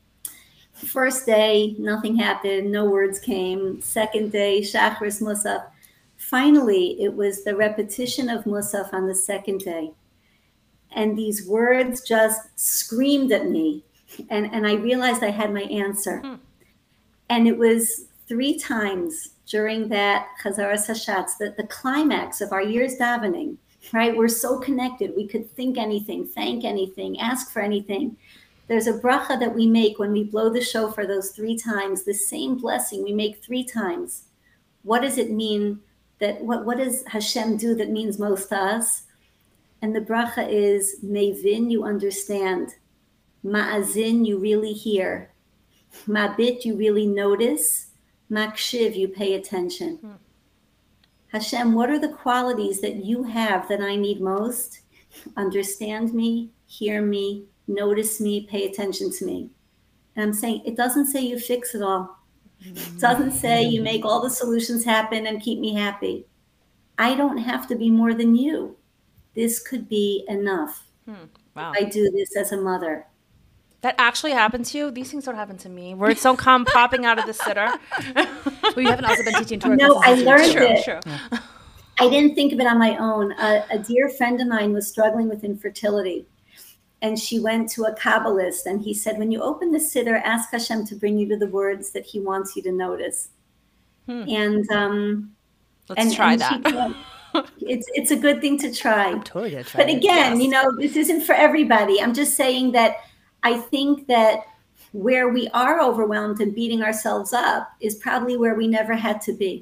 First day, nothing happened. No words came. Second day, Shachris Musaf. Finally, it was the repetition of Musaf on the second day. And these words just screamed at me. And I realized I had my answer. And it was 3 times during that Chazaras Hashatz, the climax of our year's davening, right? We're so connected. We could think anything, thank anything, ask for anything. There's a bracha that we make when we blow the shofar those 3 times, the same blessing we make 3 times. What does it mean? What does Hashem do that means most to us? And the bracha is, Mevin, you understand. Ma'azin, you really hear. Mabit, you really notice. Makshiv, you pay attention. Hashem, what are the qualities that you have that I need most? Understand me, hear me, notice me, pay attention to me. And I'm saying, it doesn't say you fix it all. It doesn't say you make all the solutions happen and keep me happy. I don't have to be more than you. This could be enough. Wow. I do this as a mother. That actually happened to you? These things don't happen to me. Words don't come popping out of the sitter. Well, you haven't also been teaching Torah. No, I learned True, it. true. I didn't think of it on my own. A dear friend of mine was struggling with infertility. And she went to a Kabbalist, and he said, when you open the siddur, ask Hashem to bring you to the words that he wants you to notice. And Let's try that. It's a good thing to try. I'm totally gonna try But it. again, Yes. you know, this isn't for everybody. I'm just saying that I think that where we are overwhelmed and beating ourselves up is probably where we never had to be.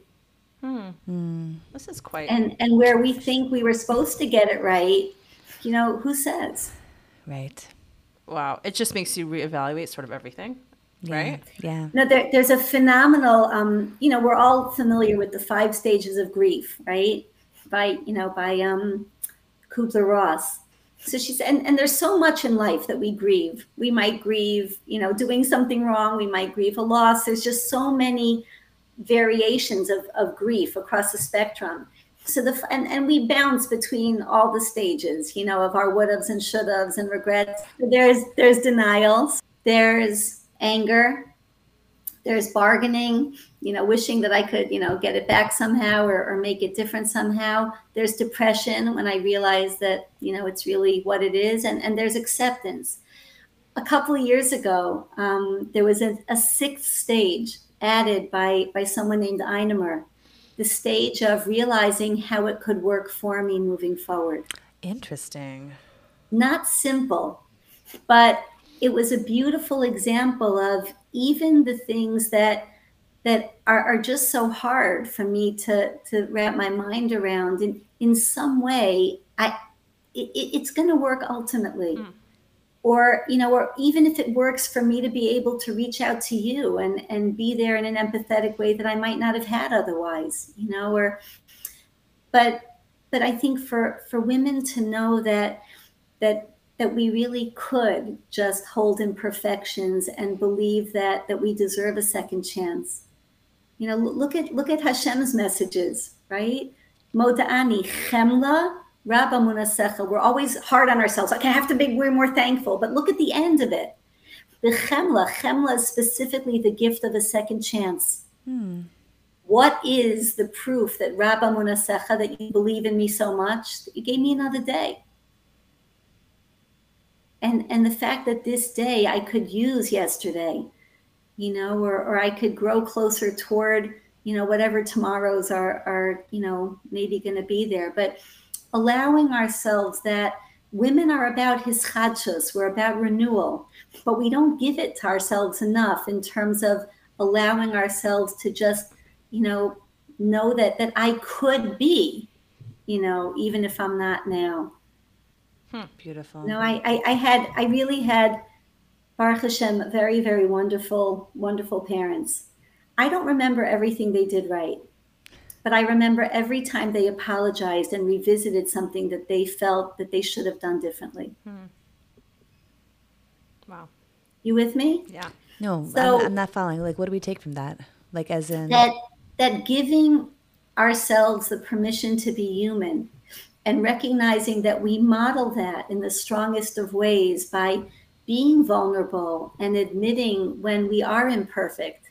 This is quite... And where we think we were supposed to get it right, you know, who says? Right. Wow. It just makes you reevaluate sort of everything, right? Yeah. No, there's a phenomenal, you know, we're all familiar with the 5 stages of grief, right? By Kubler-Ross. So she said, and there's so much in life that we grieve. We might grieve, you know, doing something wrong. We might grieve a loss. There's just so many variations of grief across the spectrum. So and we bounce between all the stages, you know, of our would-haves and should-haves and regrets. There's denials, there's anger, there's bargaining, you know, wishing that I could, you know, get it back somehow or make it different somehow. There's depression when I realize that, you know, it's really what it is. And there's acceptance. A couple of years ago, there was a 6th stage added by someone named Einemer, the stage of realizing how it could work for me moving forward. Interesting. Not simple, but it was a beautiful example of even the things that are just so hard for me to wrap my mind around. In some way, it's going to work ultimately. Or, you know, or even if it works for me to be able to reach out to you and be there in an empathetic way that I might not have had otherwise, you know, but I think for women to know that we really could just hold imperfections and believe that we deserve a second chance. You know, look at Hashem's messages, right? Moda'ani, chemla, Rabba Munasecha. We're always hard on ourselves. Like, I have to be more thankful. But look at the end of it. The chemla is specifically the gift of a second chance. What is the proof that Rabba Munasecha, that you believe in me so much, that you gave me another day? And the fact that this day I could use yesterday, you know, or I could grow closer toward, you know, whatever tomorrows are you know, maybe going to be there. But allowing ourselves that women are about hischadshus, we're about renewal, but we don't give it to ourselves enough in terms of allowing ourselves to just, know that I could be, even if I'm not now. Beautiful. No, I really had, Baruch Hashem, very, very wonderful, wonderful parents. I don't remember everything they did right, but I remember every time they apologized and revisited something that they felt that they should have done differently. Wow. You with me? Yeah. No, So- I'm not following. Like, what do we take from that? Like, as in, That giving ourselves the permission to be human and recognizing that we model that in the strongest of ways by being vulnerable and admitting when we are imperfect,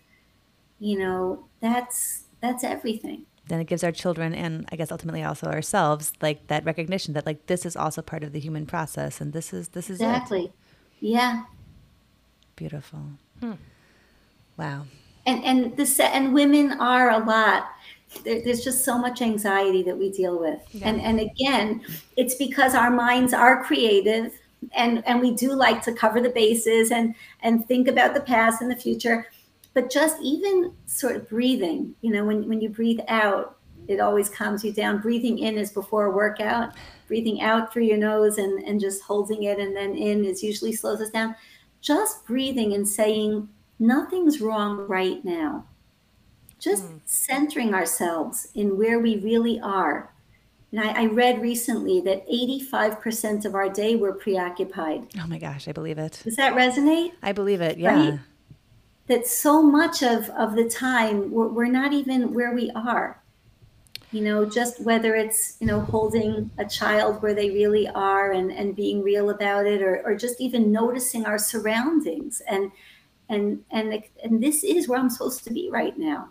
that's everything. then it gives our children and I guess ultimately also ourselves like that recognition that like this is also part of the human process and this is Exactly. it. Yeah. Beautiful. Wow. And women are a lot. There's just so much anxiety that we deal with. Yeah. And again, it's because our minds are creative and we do like to cover the bases and think about the past and the future. But just even sort of breathing, when you breathe out, it always calms you down. Breathing in is before a workout. Breathing out through your nose and just holding it and then in is usually slows us down. Just breathing and saying, nothing's wrong right now. Just centering ourselves in where we really are. And I read recently that 85% of our day we're preoccupied. Oh my gosh, I believe it. Does that resonate? I believe it. Yeah. Right? That so much of the time we're not even where we are. Just whether it's, holding a child where they really are and being real about it, or just even noticing our surroundings and this is where I'm supposed to be right now.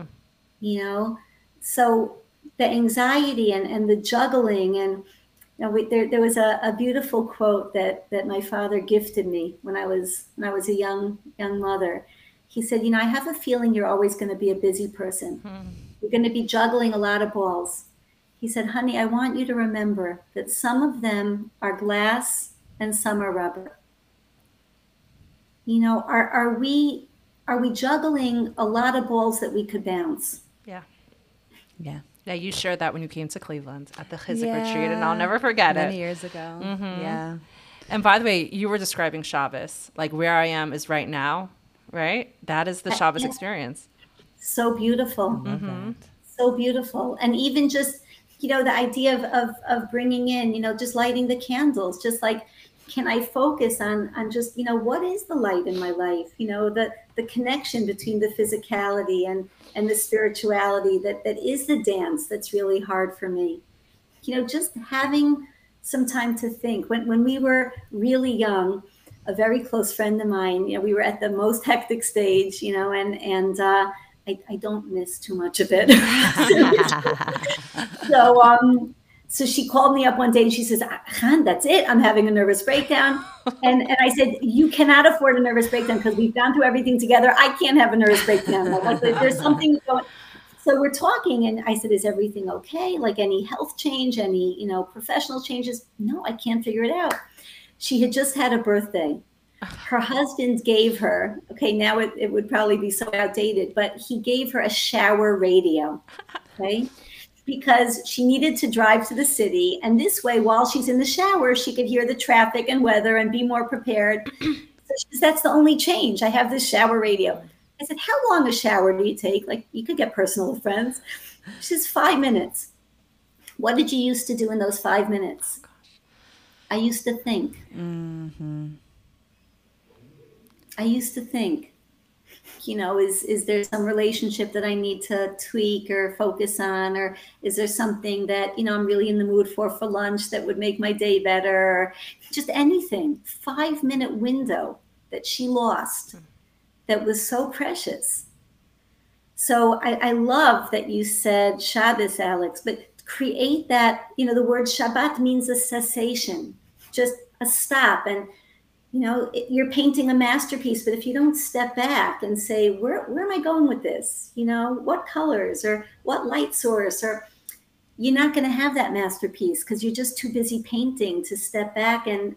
So the anxiety and the juggling and there was a beautiful quote that my father gifted me when I was a young mother. He said, I have a feeling you're always going to be a busy person. You're going to be juggling a lot of balls. He said, honey, I want you to remember that some of them are glass and some are rubber. Are we juggling a lot of balls that we could bounce? Yeah. Yeah. Yeah, you shared that when you came to Cleveland at the Chizuk retreat, and I'll never forget Many it. years ago. Yeah. And by the way, you were describing Shabbos, like where I am is right now, right? That is the Shabbos experience. So beautiful. Love that. So beautiful. And even just, the idea of bringing in, just lighting the candles, just like, can I focus on just, what is the light in my life? The connection between the physicality and the spirituality that is the dance that's really hard for me. Just having some time to think. When we were really young, a very close friend of mine, we were at the most hectic stage, and I don't miss too much of it. So she called me up one day and she says, Khan, that's it. I'm having a nervous breakdown. And I said, you cannot afford a nervous breakdown because we've gone through everything together. I can't have a nervous breakdown. Like, there's something going. So we're talking and I said, is everything okay? Like any health change, any, professional changes? No, I can't figure it out. She had just had a birthday. Her husband gave her, okay, now it would probably be so outdated, but he gave her a shower radio, okay? Because she needed to drive to the city. And this way, while she's in the shower, she could hear the traffic and weather and be more prepared. So she says, that's the only change. I have this shower radio. I said, how long a shower do you take? Like, you could get personal with friends. She says, 5 minutes. What did you used to do in those 5 minutes? I used to think. I used to think. Is there some relationship that I need to tweak or focus on? Or is there something that, I'm really in the mood for lunch that would make my day better? Or just anything. 5-minute window that she lost that was so precious. So I love that you said Shabbos, Alex, but create that, the word Shabbat means a cessation, just a stop. And you're painting a masterpiece, but if you don't step back and say, where am I going with this? What colors or what light source or, you're not going to have that masterpiece because you're just too busy painting to step back and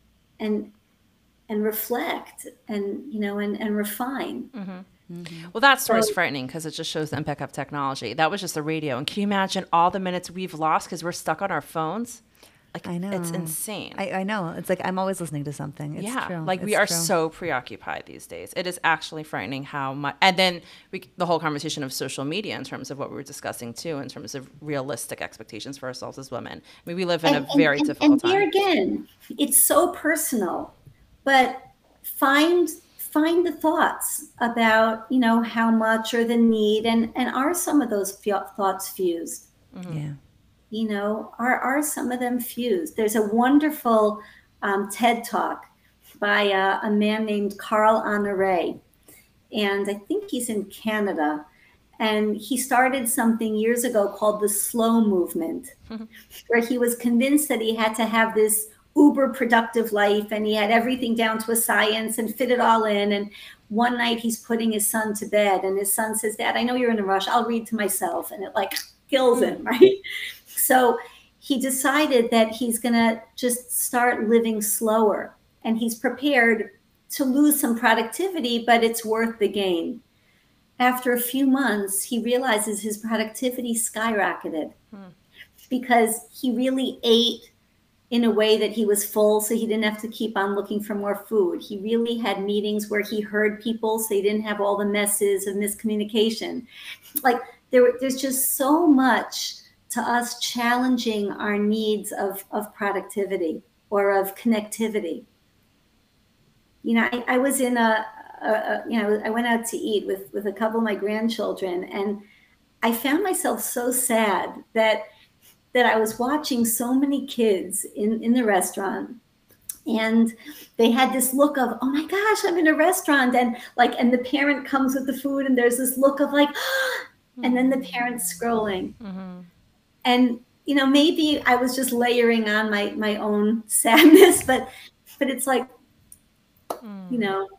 reflect and, you know, and refine. Well, that story is frightening because it just shows the impact of technology. That was just the radio. And can you imagine all the minutes we've lost because we're stuck on our phones? Like, I know. It's insane. I know. It's like I'm always listening to something. It's yeah. true. Like, we are so preoccupied these days. It is actually frightening how much. And then the whole conversation of social media in terms of what we were discussing, too, in terms of realistic expectations for ourselves as women. I mean, we live in a very difficult time. And there again, it's so personal. But find the thoughts about, you know, how much or the need, and are some of those thoughts fused? Yeah. You know, are some of them fused? There's a wonderful TED Talk by a man named Carl Honore, and I think he's in Canada. And he started something years ago called the slow movement, where he was convinced that he had to have this uber productive life and he had everything down to a science and fit it all in. And one night he's putting his son to bed and his son says, "Dad, I know you're in a rush. I'll read to myself." And it like kills him, right? So he decided that he's going to just start living slower, and he's prepared to lose some productivity, but it's worth the gain. After a few months, he realizes his productivity skyrocketed because he really ate in a way that he was full, so he didn't have to keep on looking for more food. He really had meetings where he heard people, so he didn't have all the messes of miscommunication. Like there's just so much to us challenging our needs of productivity or of connectivity. You know, I was in I went out to eat with a couple of my grandchildren, and I found myself so sad that I was watching so many kids in the restaurant, and they had this look of, "Oh my gosh, I'm in a restaurant," and the parent comes with the food, and there's this look of like, and then the parent's scrolling. And, you know, maybe I was just layering on my own sadness, but it's like, you know,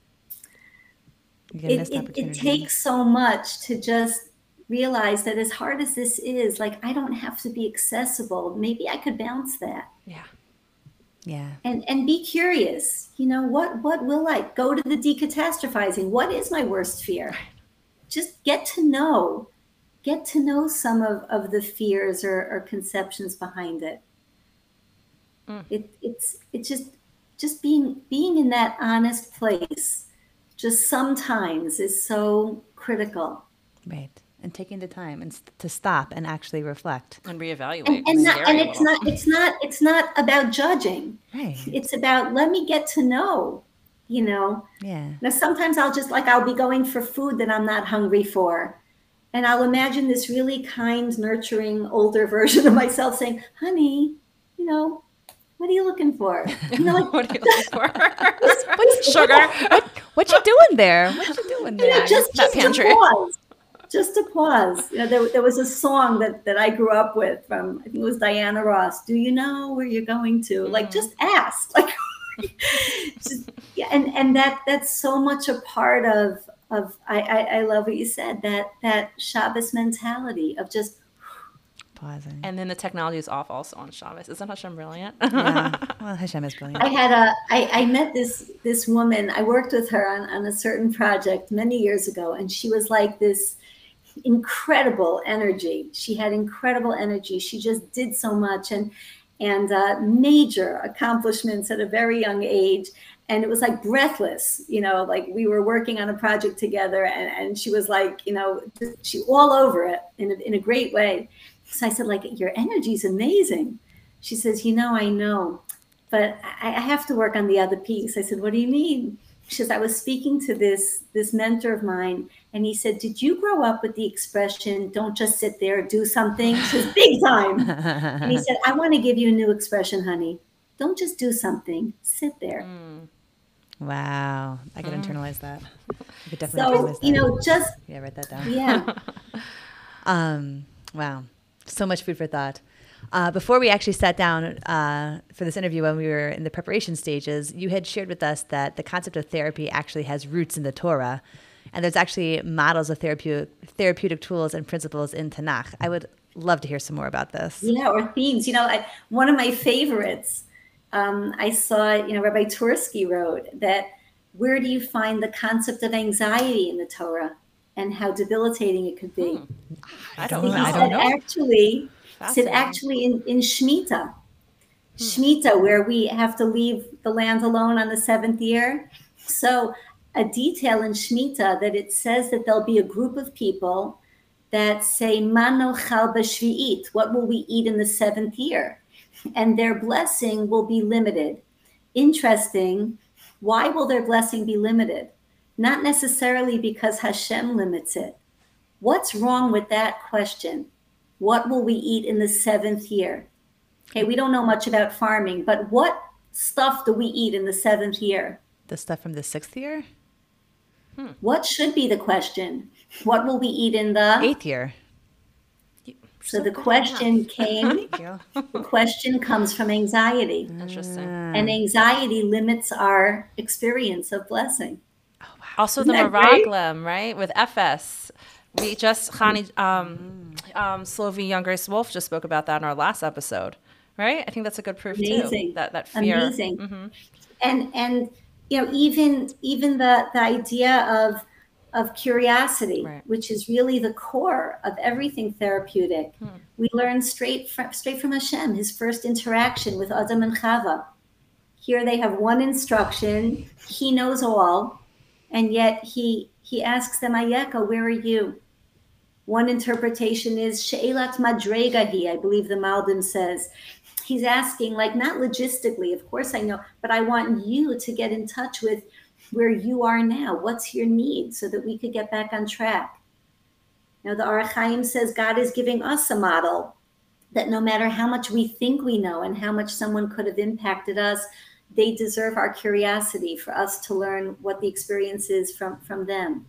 it takes so much to just realize that as hard as this is, like, I don't have to be accessible. Maybe I could bounce that. Yeah. Yeah. And be curious. You know, what will I go to the decatastrophizing? What is my worst fear? Just get to know some of the fears or conceptions behind it. It's just being in that honest place just sometimes is so critical. Right. And taking the time and to stop and actually reflect and reevaluate. It's not about judging. Right. It's about, let me get to know, you know. Yeah. Now sometimes I'll be going for food that I'm not hungry for. And I'll imagine this really kind, nurturing, older version of myself saying, "Honey, you know, what are you looking for?" You know, like, what are you looking for? Sugar. What you doing there? What you doing there? You know, just a pause. Just a pause. You know, there was a song that I grew up with from, I think it was Diana Ross. "Do you know where you're going to?" Like, just ask. Like, yeah, and that's so much a part of I love what you said, that Shabbos mentality of just pausing. And then the technology is off also on Shabbos. Isn't Hashem brilliant? Yeah. Well, Hashem is brilliant. I met this woman. I worked with her on a certain project many years ago, and she was like this incredible energy. She had incredible energy. She just did so much and major accomplishments at a very young age. And it was like breathless, you know, like we were working on a project together, and she was like, you know, she all over it in a great way. So I said, like, "Your energy is amazing." She says, "You know, I know, but I have to work on the other piece." I said, "What do you mean?" She says, "I was speaking to this mentor of mine, and he said, 'Did you grow up with the expression, 'Don't just sit there, do something'?" She says, "Big time." And he said, "I want to give you a new expression, honey. Don't just do something, sit there." Wow. I could internalize that. I could definitely internalize that. So, you know, just... Yeah, write that down. Yeah. Wow. So much food for thought. Before we actually sat down for this interview, when we were in the preparation stages, you had shared with us that the concept of therapy actually has roots in the Torah. And there's actually models of therapeutic tools and principles in Tanakh. I would Love to hear some more about this. Yeah, or themes. One of my favorites, I saw, Rabbi Tursky wrote that, where do you find the concept of anxiety in the Torah and how debilitating it could be? I So don't he know. said actually Fascinating. in Shemitah, Shemitah, where we have to leave the land alone on the 7th year. So a detail in Shemitah that it says that there'll be a group of people that say, Manochal b'shvi'it, what will we eat in the 7th year? And their blessing will be limited. Interesting. Why will their blessing be limited? Not necessarily because Hashem limits it. What's wrong with that question? What will we eat in the 7th year? Okay, we don't know much about farming, but what stuff do we eat in the 7th year? The stuff from the 6th year? What should be the question? What will we eat in the 8th year? So the question came, Thank you. the question comes from anxiety. Interesting. And anxiety limits our experience of blessing. Also, the Isn't that great? Meraglim, right? With FS. We just, Slovi Young Grace Wolf just spoke about that in our last episode, right? I think that's a good proof Amazing. too. That fear. Amazing. And even the idea of curiosity, Right. which is really the core of everything therapeutic. We learn straight from Hashem, his first interaction with Adam and Chava. Here they have one instruction. He knows all, and yet he asks them, Ayeka, where are you? One interpretation is She'elat Madregahi, I believe the Malbim says. He's asking, like, not logistically, of course I know, but I want you to get in touch with where you are now. What's your need so that we could get back on track? Now, the Orach Chaim says God is giving us a model that no matter how much we think we know and how much someone could have impacted us, they deserve our curiosity for us to learn what the experience is from them.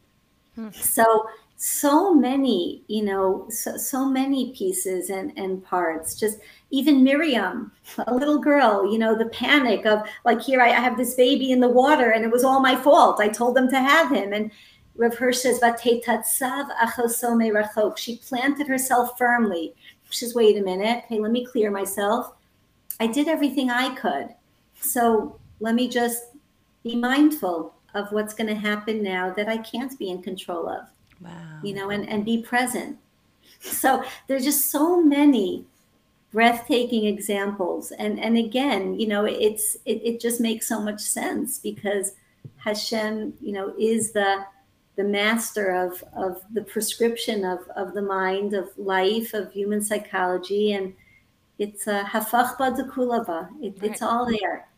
So many, so many pieces and parts. Just even Miriam, a little girl, the panic of, like, here I have this baby in the water and it was all my fault. I told them to have him. And Rav Hirsch says, "Vatetatsav achosome rachok." She planted herself firmly. She says, wait a minute. Hey, let me clear myself. I did everything I could. So let me just be mindful of what's going to happen now that I can't be in control of. Wow. And be present. So there's just so many breathtaking examples. And again, it just makes so much sense because Hashem, is the master of the prescription of the mind, of life, of human psychology. And it's a hafach b'dekulava. It's all there.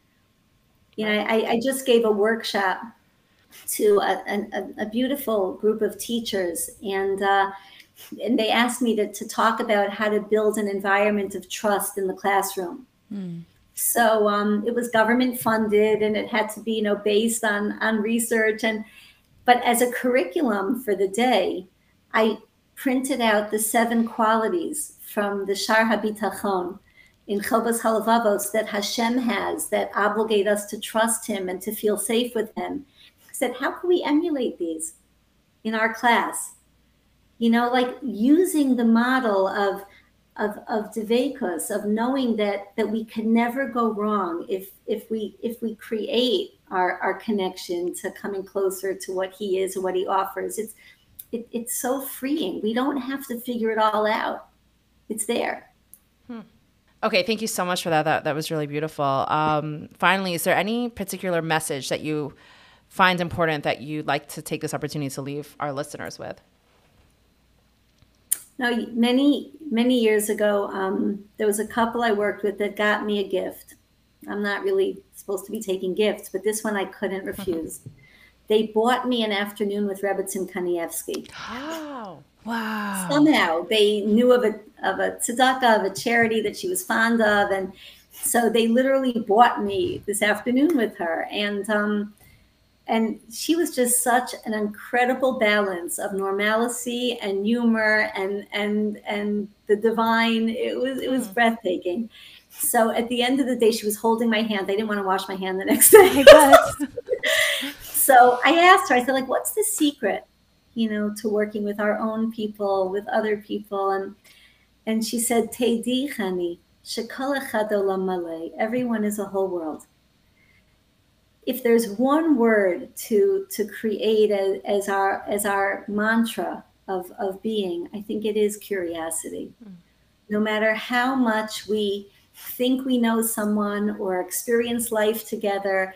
I just gave a workshop to a beautiful group of teachers, and they asked me to talk about how to build an environment of trust in the classroom. So it was government funded, and it had to be based on research. But as a curriculum for the day, I printed out the 7 qualities from the Shar HaBitachon in Chovos HaLevavos that Hashem has that obligate us to trust him and to feel safe with him. Said, how can we emulate these in our class? Like using the model of Dveikus, of knowing that we can never go wrong if we create our connection to coming closer to what he is and what he offers. It's so freeing. We don't have to figure it all out. It's there. Okay, thank you so much for that. That was really beautiful. Finally, is there any particular message that you find important that you'd like to take this opportunity to leave our listeners with? Now, many years ago, there was a couple I worked with that got me a gift. I'm not really supposed to be taking gifts, but this one I couldn't refuse. They bought me an afternoon with Rebbetzin Kanievsky. Wow. Somehow they knew of a tzedakah, of a charity that she was fond of, and so they literally bought me this afternoon with her. And she was just such an incredible balance of normalcy and humor and the divine. It was breathtaking. So at the end of the day, she was holding my hand. I didn't want to wash my hand the next day. So I asked her, I said, what's the secret, to working with our own people, with other people? And she said, Teidi Chani, shekol echad olam maleh. Everyone is a whole world. If there's one word to create as our mantra of being, I think it is curiosity. No matter how much we think we know someone or experience life together,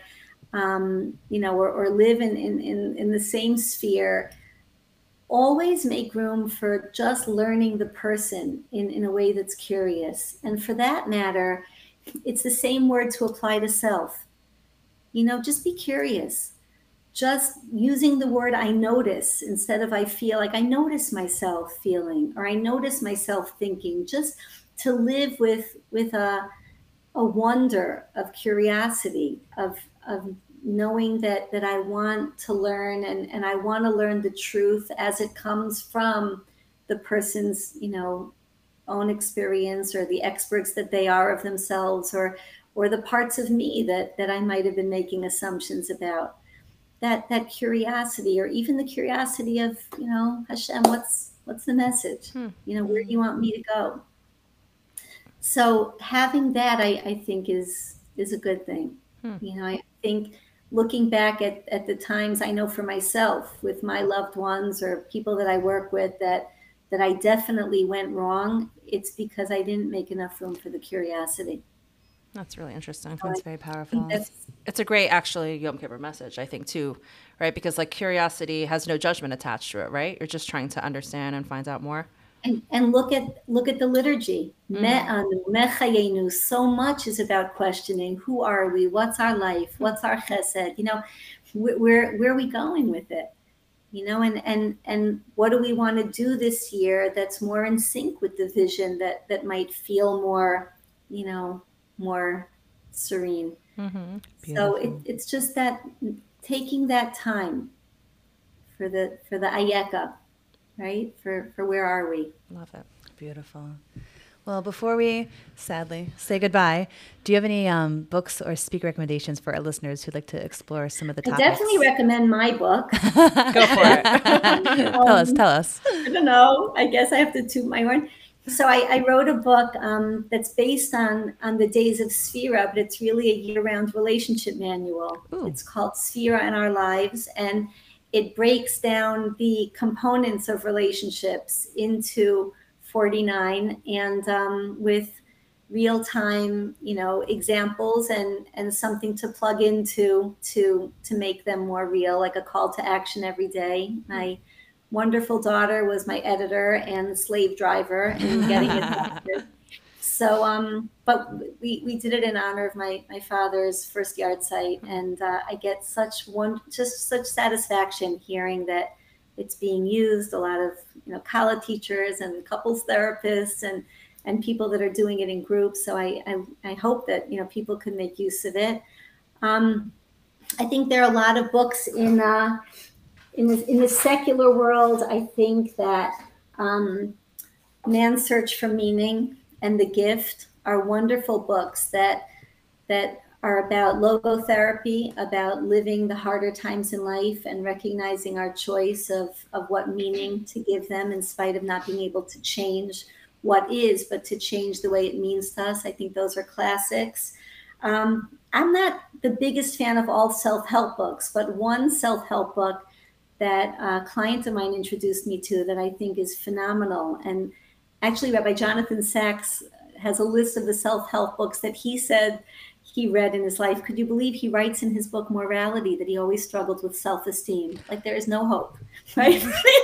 or live in the same sphere, always make room for just learning the person in a way that's curious. And for that matter, it's the same word to apply to self. Just be curious. Just using the word I notice instead of I feel, like I notice myself feeling, or I notice myself thinking, just to live with a wonder of curiosity, of knowing that I want to learn, and I want to learn the truth as it comes from the person's, own experience, or the experts that they are of themselves, or the parts of me that I might have been making assumptions about. That curiosity, or even the curiosity of, Hashem, what's the message? Where do you want me to go? So having that, I think is a good thing. I think looking back at the times, I know for myself with my loved ones or people that I work with that I definitely went wrong, it's because I didn't make enough room for the curiosity. That's really interesting. I think it's very powerful. It's a great, actually, Yom Kippur message, I think, too, right? Because curiosity has no judgment attached to it, right? You're just trying to understand and find out more. And look at the liturgy. Me'anu, mechayenu. So much is about questioning. Who are we? What's our life? What's our chesed? Where are we going with it? And what do we want to do this year that's more in sync with the vision that might feel more, more serene. So it's just that taking that time for the ayeka, right? For where are we? Love it. Beautiful. Well, before we sadly say goodbye, do you have any books or speaker recommendations for our listeners who'd like to explore some of the topics? I definitely recommend my book. Go for it. Tell us. I don't know. I guess I have to toot my horn. So I wrote a book that's based on the days of Sphira, but it's really a year-round relationship manual. Ooh. It's called Sphira and Our Lives, and it breaks down the components of relationships into 49, and with real-time, examples and something to plug into to make them more real, like a call to action every day. My wonderful daughter was my editor and slave driver in getting it started. So, but we did it in honor of my father's first yard site, and I get such satisfaction hearing that it's being used. A lot of college teachers and couples therapists and people that are doing it in groups. So I hope that people can make use of it. I think there are a lot of books in the secular world. I think that Man's Search for Meaning and The Gift are wonderful books that are about logotherapy, about living the harder times in life and recognizing our choice of what meaning to give them in spite of not being able to change what is, but to change the way it means to us. I think those are classics. I'm not the biggest fan of all self-help books, but one self-help book that a client of mine introduced me to that I think is phenomenal. And actually, Rabbi Jonathan Sachs has a list of the self-help books that he said he read in his life. Could you believe he writes in his book Morality that he always struggled with self-esteem? Like there is no hope, right?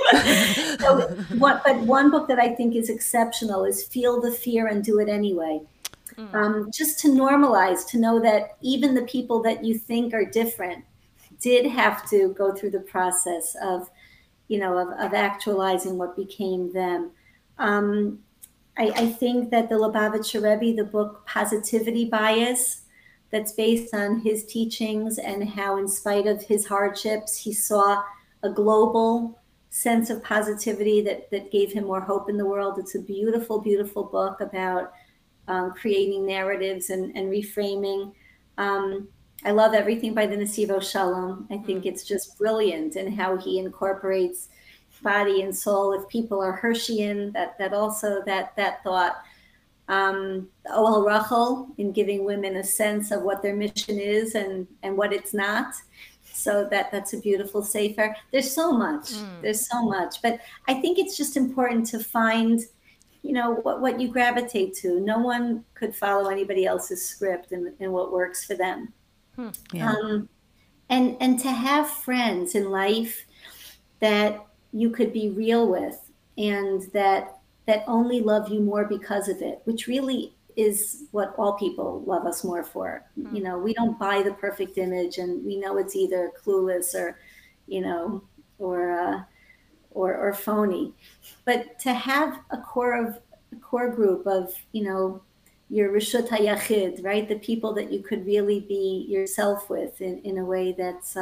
But one book that I think is exceptional is Feel the Fear and Do It Anyway. Just to normalize, to know that even the people that you think are different did have to go through the process of actualizing what became them. I think that the Lubavitcher Rebbe, the book Positivity Bias, that's based on his teachings and how in spite of his hardships, he saw a global sense of positivity that gave him more hope in the world. It's a beautiful, beautiful book about creating narratives and reframing. I love everything by the Nesivo Shalom. I think it's just brilliant in how he incorporates body and soul. If people are Hirschian, that also that thought. Oel Rachel, in giving women a sense of what their mission is and what it's not. So that's a beautiful sefer. There's so much. There's so much. But I think it's just important to find, what you gravitate to. No one could follow anybody else's script and what works for them. Yeah. And to have friends in life that you could be real with and that only love you more because of it, which really is what all people love us more for. We don't buy the perfect image, and we know it's either clueless or phony. But to have a core group of, your Rishut HaYachid, right? The people that you could really be yourself with in a way that's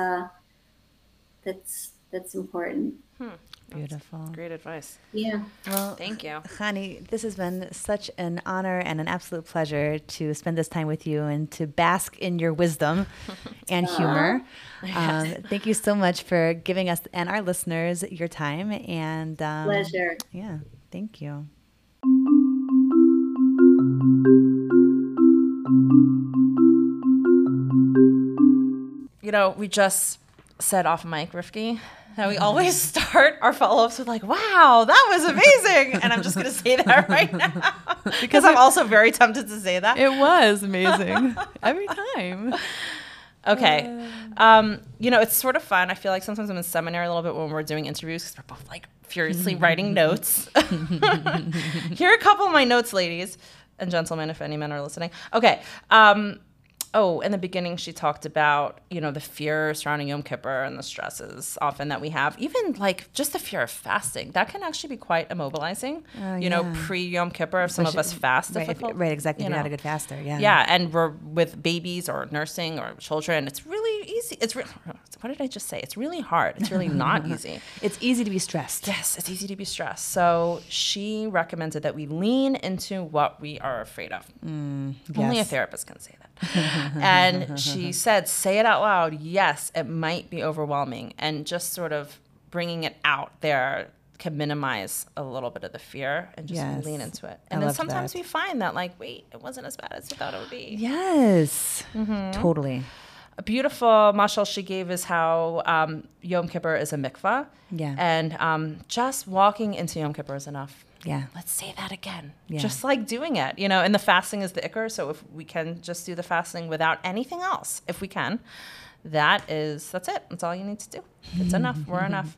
important. Beautiful. That's great advice. Yeah. Well, thank you. Chani, this has been such an honor and an absolute pleasure to spend this time with you and to bask in your wisdom and humor. Thank you so much for giving us and our listeners your time. And pleasure. Yeah, thank you. We just said off mic, Rifki, that we always start our follow-ups with like, wow, that was amazing. And I'm just going to say that right now because I'm also very tempted to say that. It was amazing every time. Okay. It's sort of fun. I feel like sometimes I'm in seminary a little bit when we're doing interviews because we're both like furiously writing notes. Here are a couple of my notes, ladies and gentlemen, if any men are listening. Okay. In the beginning, she talked about, the fear surrounding Yom Kippur and the stresses often that we have. Even like just the fear of fasting, that can actually be quite immobilizing. Pre-Yom Kippur, if some of us fast difficult. Right, exactly. You're not a good faster, yeah. Yeah, and we're with babies or nursing or children. It's really easy. What did I just say? It's really hard. It's really not easy. It's easy to be stressed. Yes, it's easy to be stressed. So she recommended that we lean into what we are afraid of. Only a therapist can say that. And she said, say it out loud. Yes, it might be overwhelming. And just sort of bringing it out there can minimize a little bit of the fear and just lean into it. And then sometimes we find that like, wait, it wasn't as bad as we thought it would be. Yes, totally. A beautiful mashal she gave is how Yom Kippur is a mikvah. Yeah. And just walking into Yom Kippur is enough. Yeah. Let's say that again. Yeah. Just like doing it, and the fasting is the ikr. So if we can just do the fasting without anything else, if we can, that's it. That's all you need to do. It's enough. We're enough.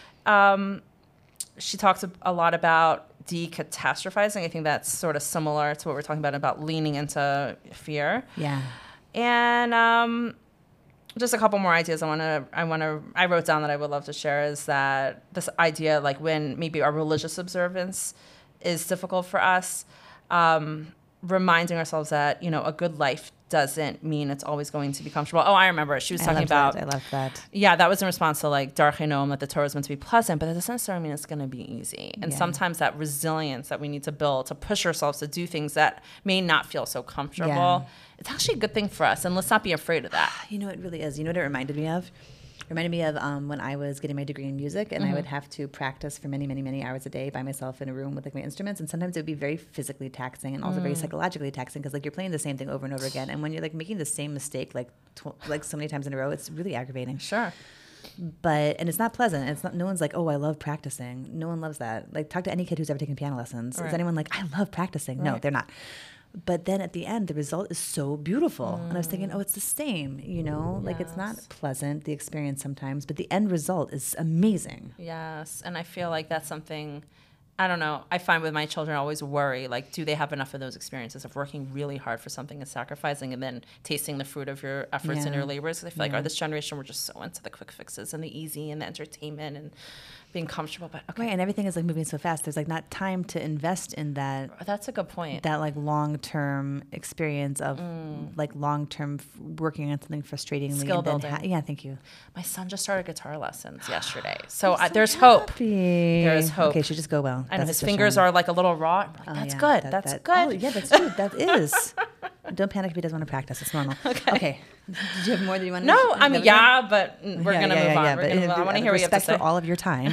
She talks a lot about decatastrophizing. I think that's sort of similar to what we're talking about leaning into fear. Yeah. And just a couple more ideas I wrote down that I would love to share is that this idea, like when maybe our religious observance is difficult for us, reminding ourselves that, a good life doesn't mean it's always going to be comfortable. Oh, I remember it. She was talking about... I love that. Yeah, that was in response to like Darchei Noam, that the Torah is meant to be pleasant, but that doesn't necessarily mean it's going to be easy. And sometimes that resilience that we need to build to push ourselves to do things that may not feel so comfortable, it's actually a good thing for us. And let's not be afraid of that. It really is. You know what it reminded me of? It reminded me of when I was getting my degree in music, and I would have to practice for many, many, many hours a day by myself in a room with like my instruments. And sometimes it would be very physically taxing and also very psychologically taxing because like you're playing the same thing over and over again. And when you're like making the same mistake like so many times in a row, it's really aggravating. Sure. And it's not pleasant. It's not. No one's like, oh, I love practicing. No one loves that. Like talk to any kid who's ever taken piano lessons. Right. Is anyone like, I love practicing? Right. No, they're not. But then at the end, the result is so beautiful. And I was thinking, oh, it's the same, like it's not pleasant, the experience sometimes, but the end result is amazing. Yes. And I feel like that's something, I don't know, I find with my children I always worry, like, do they have enough of those experiences of working really hard for something and sacrificing and then tasting the fruit of your efforts and your labors? Because I feel like this generation, we're just so into the quick fixes and the easy and the entertainment and being comfortable, but right, and everything is like moving so fast. There's like not time to invest in that. That's a good point. That like long-term experience of like long-term working on something frustratingly. Skill building. Yeah, thank you. My son just started guitar lessons yesterday, so there's hope. There is hope. Okay, should just go well. I know his fingers are like a little raw. Like, that's good. That's good. Oh yeah, that's true. That is. Don't panic if he doesn't want to practice. It's normal. Okay. Did you have more that you wanted? No, I mean, yeah, but we're going to move on. But I want to hear what you have to respect say. for all of your time.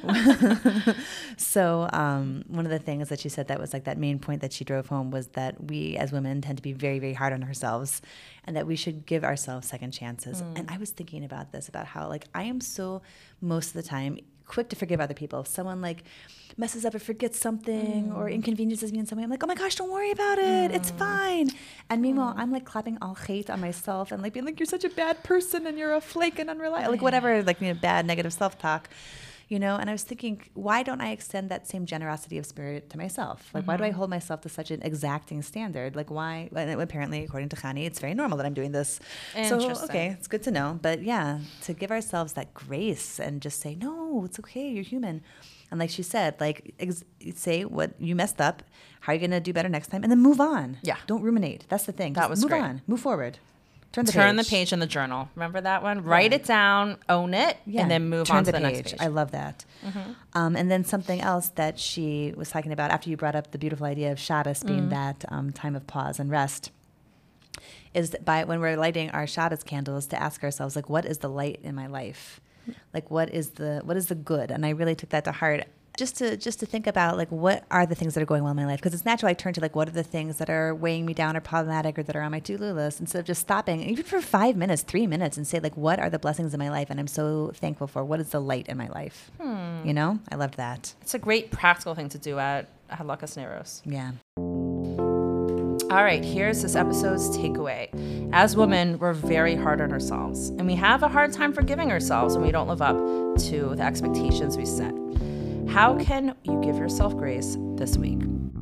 So one of the things that she said that was like that main point that she drove home was that we as women tend to be very, very hard on ourselves and that we should give ourselves second chances. And I was thinking about this, about how like I am so most of the time quick to forgive other people. If someone like messes up or forgets something or inconveniences me in some way, I'm like, oh my gosh, don't worry about it. It's fine. And meanwhile, I'm like clapping all hate on myself and like being like, you're such a bad person and you're a flake and unreliable, like whatever, like bad negative self-talk, And I was thinking, why don't I extend that same generosity of spirit to myself? Like, why do I hold myself to such an exacting standard? Like, why? And apparently, according to Khani, it's very normal that I'm doing this. So, okay, it's good to know. But yeah, to give ourselves that grace and just say, no, it's okay, you're human. And like she said, like say what you messed up, how are you going to do better next time? And then move on. Yeah. Don't ruminate. That's the thing. That was move great. on. Move forward. Turn the page in the journal. Remember that one? Write it down, own it, and then move on to the next page. I love that. And then something else that she was talking about after you brought up the beautiful idea of Shabbos being that time of pause and rest is that when we're lighting our Shabbos candles to ask ourselves, like, what is the light in my life? Like, what is the good? And I really took that to heart. Just to think about, like, what are the things that are going well in my life? Because it's natural I turn to, like, what are the things that are weighing me down or problematic or that are on my to-do list, instead of just stopping, even for 5 minutes, 3 minutes, and say, like, what are the blessings in my life and I'm so thankful for? What is the light in my life? I loved that. It's a great practical thing to do at Halakas Neros. Yeah. All right, here's this episode's takeaway. As women, we're very hard on ourselves, and we have a hard time forgiving ourselves when we don't live up to the expectations we set. How can you give yourself grace this week?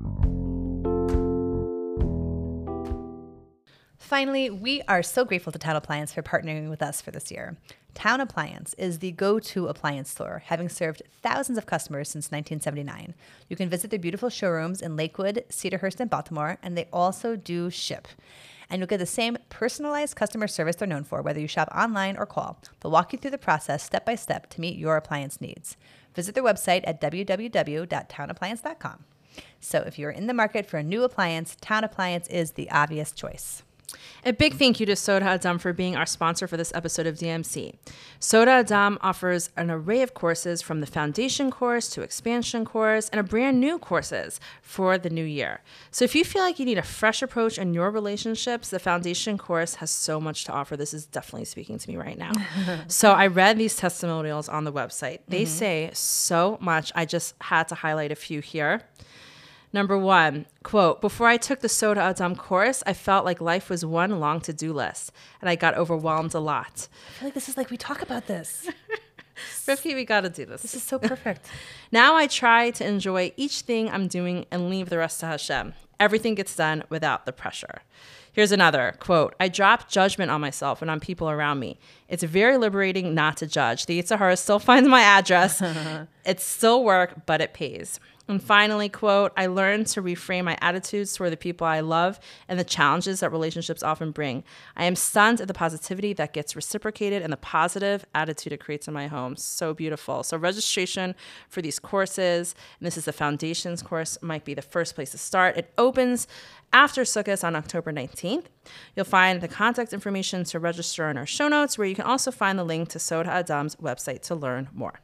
Finally, we are so grateful to Town Appliance for partnering with us for this year. Town Appliance is the go-to appliance store, having served thousands of customers since 1979. You can visit their beautiful showrooms in Lakewood, Cedarhurst, and Baltimore, and they also do ship. And you'll get the same personalized customer service they're known for, whether you shop online or call. They'll walk you through the process step by step to meet your appliance needs. Visit their website at www.townappliance.com. So if you're in the market for a new appliance, Town Appliance is the obvious choice. A big thank you to Soda Adam for being our sponsor for this episode of DMC. Soda Adam offers an array of courses from the foundation course to expansion course and a brand new courses for the new year. So if you feel like you need a fresh approach in your relationships, the foundation course has so much to offer. This is definitely speaking to me right now. So I read these testimonials on the website. They say so much. I just had to highlight a few here. Number 1, quote, "Before I took the Soda Adam course, I felt like life was one long to-do list, and I got overwhelmed a lot." I feel like this is like we talk about this. Rivki, we got to do this. This is so perfect. Now I try to enjoy each thing I'm doing and leave the rest to Hashem. Everything gets done without the pressure. Here's another, quote, "I drop judgment on myself and on people around me. It's very liberating not to judge. The Yetzer Hara still finds my address. It's still work, but it pays." And finally, quote, "I learned to reframe my attitudes toward the people I love and the challenges that relationships often bring. I am stunned at the positivity that gets reciprocated and the positive attitude it creates in my home." So beautiful. So registration for these courses, and this is the Foundations course, might be the first place to start. It opens after Sukkot on October 19th. You'll find the contact information to register in our show notes, where you can also find the link to Soda Adam's website to learn more.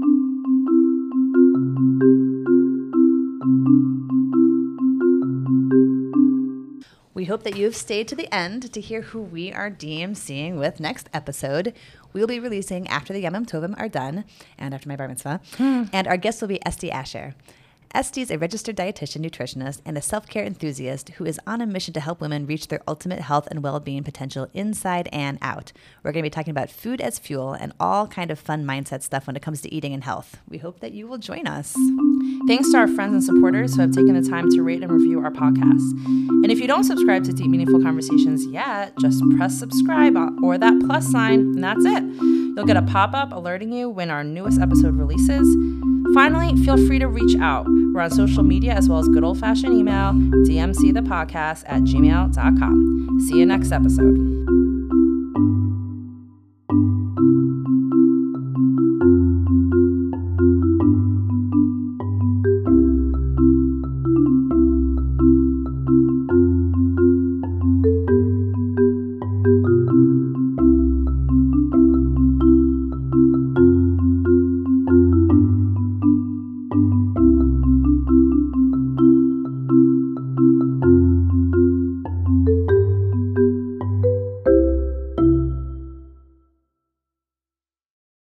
We hope that you've stayed to the end to hear who we are DMCing with next episode. We'll be releasing after the Yamim Tovim are done and after my bar mitzvah. And our guest will be Esti Asher. Esti is a registered dietitian, nutritionist, and a self-care enthusiast who is on a mission to help women reach their ultimate health and well-being potential inside and out. We're going to be talking about food as fuel and all kind of fun mindset stuff when it comes to eating and health. We hope that you will join us. Thanks to our friends and supporters who have taken the time to rate and review our podcast. And if you don't subscribe to Deep Meaningful Conversations yet, just press subscribe or that plus sign, and that's it. You'll get a pop-up alerting you when our newest episode releases. Finally, feel free to reach out. We're on social media as well as good old-fashioned email, dmcthepodcast@gmail.com. See you next episode.